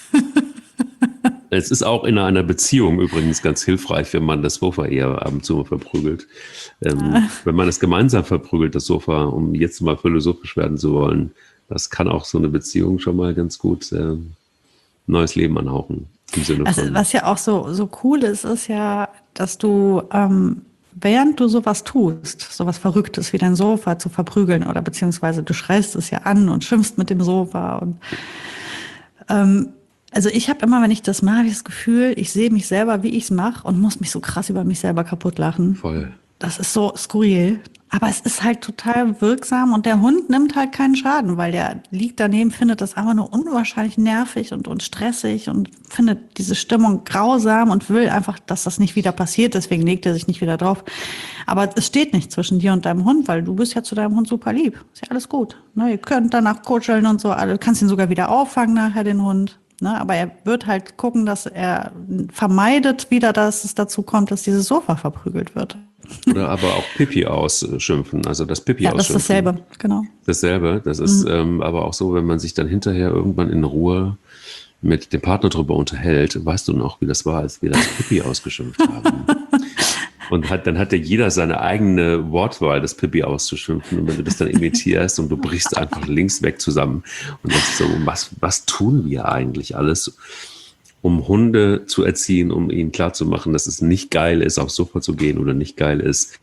Es ist auch in einer Beziehung übrigens ganz hilfreich, wenn man das Sofa eher ab und zu mal verprügelt. Ähm, ah. Wenn man es gemeinsam verprügelt, das Sofa, um jetzt mal philosophisch werden zu wollen, das kann auch so eine Beziehung schon mal ganz gut äh, neues Leben anhauchen. Im Sinne also, von, was ja auch so, so cool ist, ist ja, dass du, ähm, während du sowas tust, sowas Verrücktes wie dein Sofa zu verprügeln oder beziehungsweise du schreist es ja an und schimpfst mit dem Sofa und ähm, also ich habe immer, wenn ich das mache, das Gefühl, ich sehe mich selber, wie ich es mache und muss mich so krass über mich selber kaputt lachen. Voll. Das ist so skurril. Aber es ist halt total wirksam und der Hund nimmt halt keinen Schaden, weil der liegt daneben, findet das einfach nur unwahrscheinlich nervig und, und stressig und findet diese Stimmung grausam und will einfach, dass das nicht wieder passiert. Deswegen legt er sich nicht wieder drauf. Aber es steht nicht zwischen dir und deinem Hund, weil du bist ja zu deinem Hund super lieb. Ist ja alles gut. Ne, ihr könnt danach kuscheln und so. Du kannst ihn sogar wieder auffangen nachher, den Hund. Ne, aber er wird halt gucken, dass er vermeidet wieder, dass es dazu kommt, dass dieses Sofa verprügelt wird. Oder aber auch Pipi ausschimpfen, also das Pipi ja, ausschimpfen. Das ist dasselbe, genau. Dasselbe, das ist Mhm. ähm, aber auch so, wenn man sich dann hinterher irgendwann in Ruhe mit dem Partner drüber unterhält, weißt du noch, wie das war, als wir das Pipi ausgeschimpft haben. Und hat, dann hat ja jeder seine eigene Wortwahl, das Pipi auszuschimpfen. Und wenn du das dann imitierst und du brichst einfach links weg zusammen und denkst so, was, was tun wir eigentlich alles, um Hunde zu erziehen, um ihnen klarzumachen, dass es nicht geil ist, aufs Sofa zu gehen oder nicht geil ist,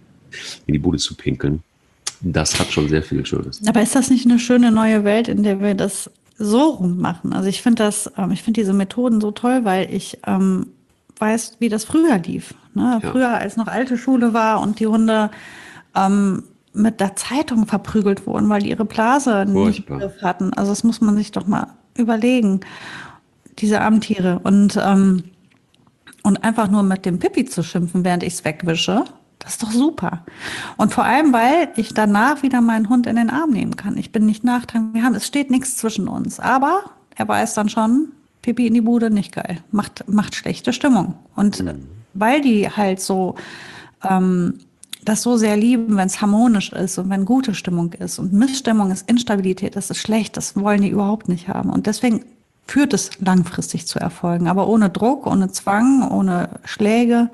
in die Bude zu pinkeln. Das hat schon sehr viel Schönes. Aber ist das nicht eine schöne neue Welt, in der wir das so rum machen? Also ich finde das, ähm, ich finde diese Methoden so toll, weil ich ähm, weiß, wie das früher lief. Ne? Ja. Früher, als noch alte Schule war und die Hunde ähm, mit der Zeitung verprügelt wurden, weil die ihre Blase nicht im Griff hatten. Also das muss man sich doch mal überlegen, diese armen Tiere. Und, ähm, und einfach nur mit dem Pipi zu schimpfen, während ich es wegwische, das ist doch super. Und vor allem, weil ich danach wieder meinen Hund in den Arm nehmen kann. Ich bin nicht nachtragend. Wir haben, es steht nichts zwischen uns. Aber er weiß dann schon, Pipi in die Bude, nicht geil. Macht, macht schlechte Stimmung. Und mhm. weil die halt so ähm, das so sehr lieben, wenn es harmonisch ist und wenn gute Stimmung ist. Und Missstimmung ist Instabilität, das ist schlecht, das wollen die überhaupt nicht haben. Und deswegen führt es langfristig zu Erfolgen. Aber ohne Druck, ohne Zwang, ohne Schläge.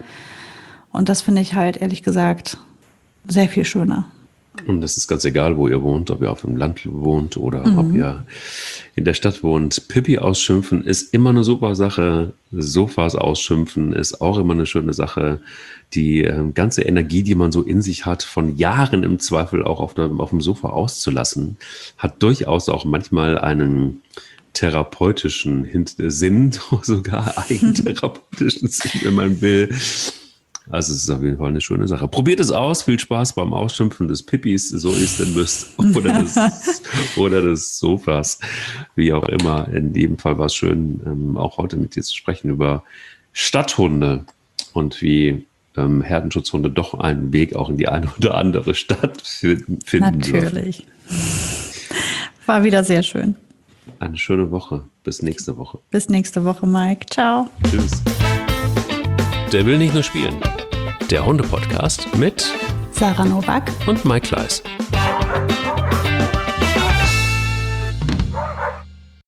Und das finde ich halt, ehrlich gesagt, sehr viel schöner. Und das ist ganz egal, wo ihr wohnt, ob ihr auf dem Land wohnt oder mhm. ob ihr in der Stadt wohnt. Pipi ausschimpfen ist immer eine super Sache. Sofas ausschimpfen ist auch immer eine schöne Sache. Die äh, ganze Energie, die man so in sich hat, von Jahren im Zweifel auch auf, der, auf dem Sofa auszulassen, hat durchaus auch manchmal einen therapeutischen Sinn, sogar eigentherapeutischen Sinn, wenn man will. Also es ist auf jeden Fall eine schöne Sache. Probiert es aus, viel Spaß beim Ausschimpfen des Pipis, so ihr es denn müsst, oder des, oder des Sofas, wie auch immer. In jedem Fall war es schön, ähm, auch heute mit dir zu sprechen über Stadthunde und wie ähm, Herdenschutzhunde doch einen Weg auch in die eine oder andere Stadt finden. Natürlich. War wieder sehr schön. Eine schöne Woche. Bis nächste Woche. Bis nächste Woche, Mike. Ciao. Tschüss. Der will nicht nur spielen. Der Hunde-Podcast mit Sarah Nowak und Mike Kleiss.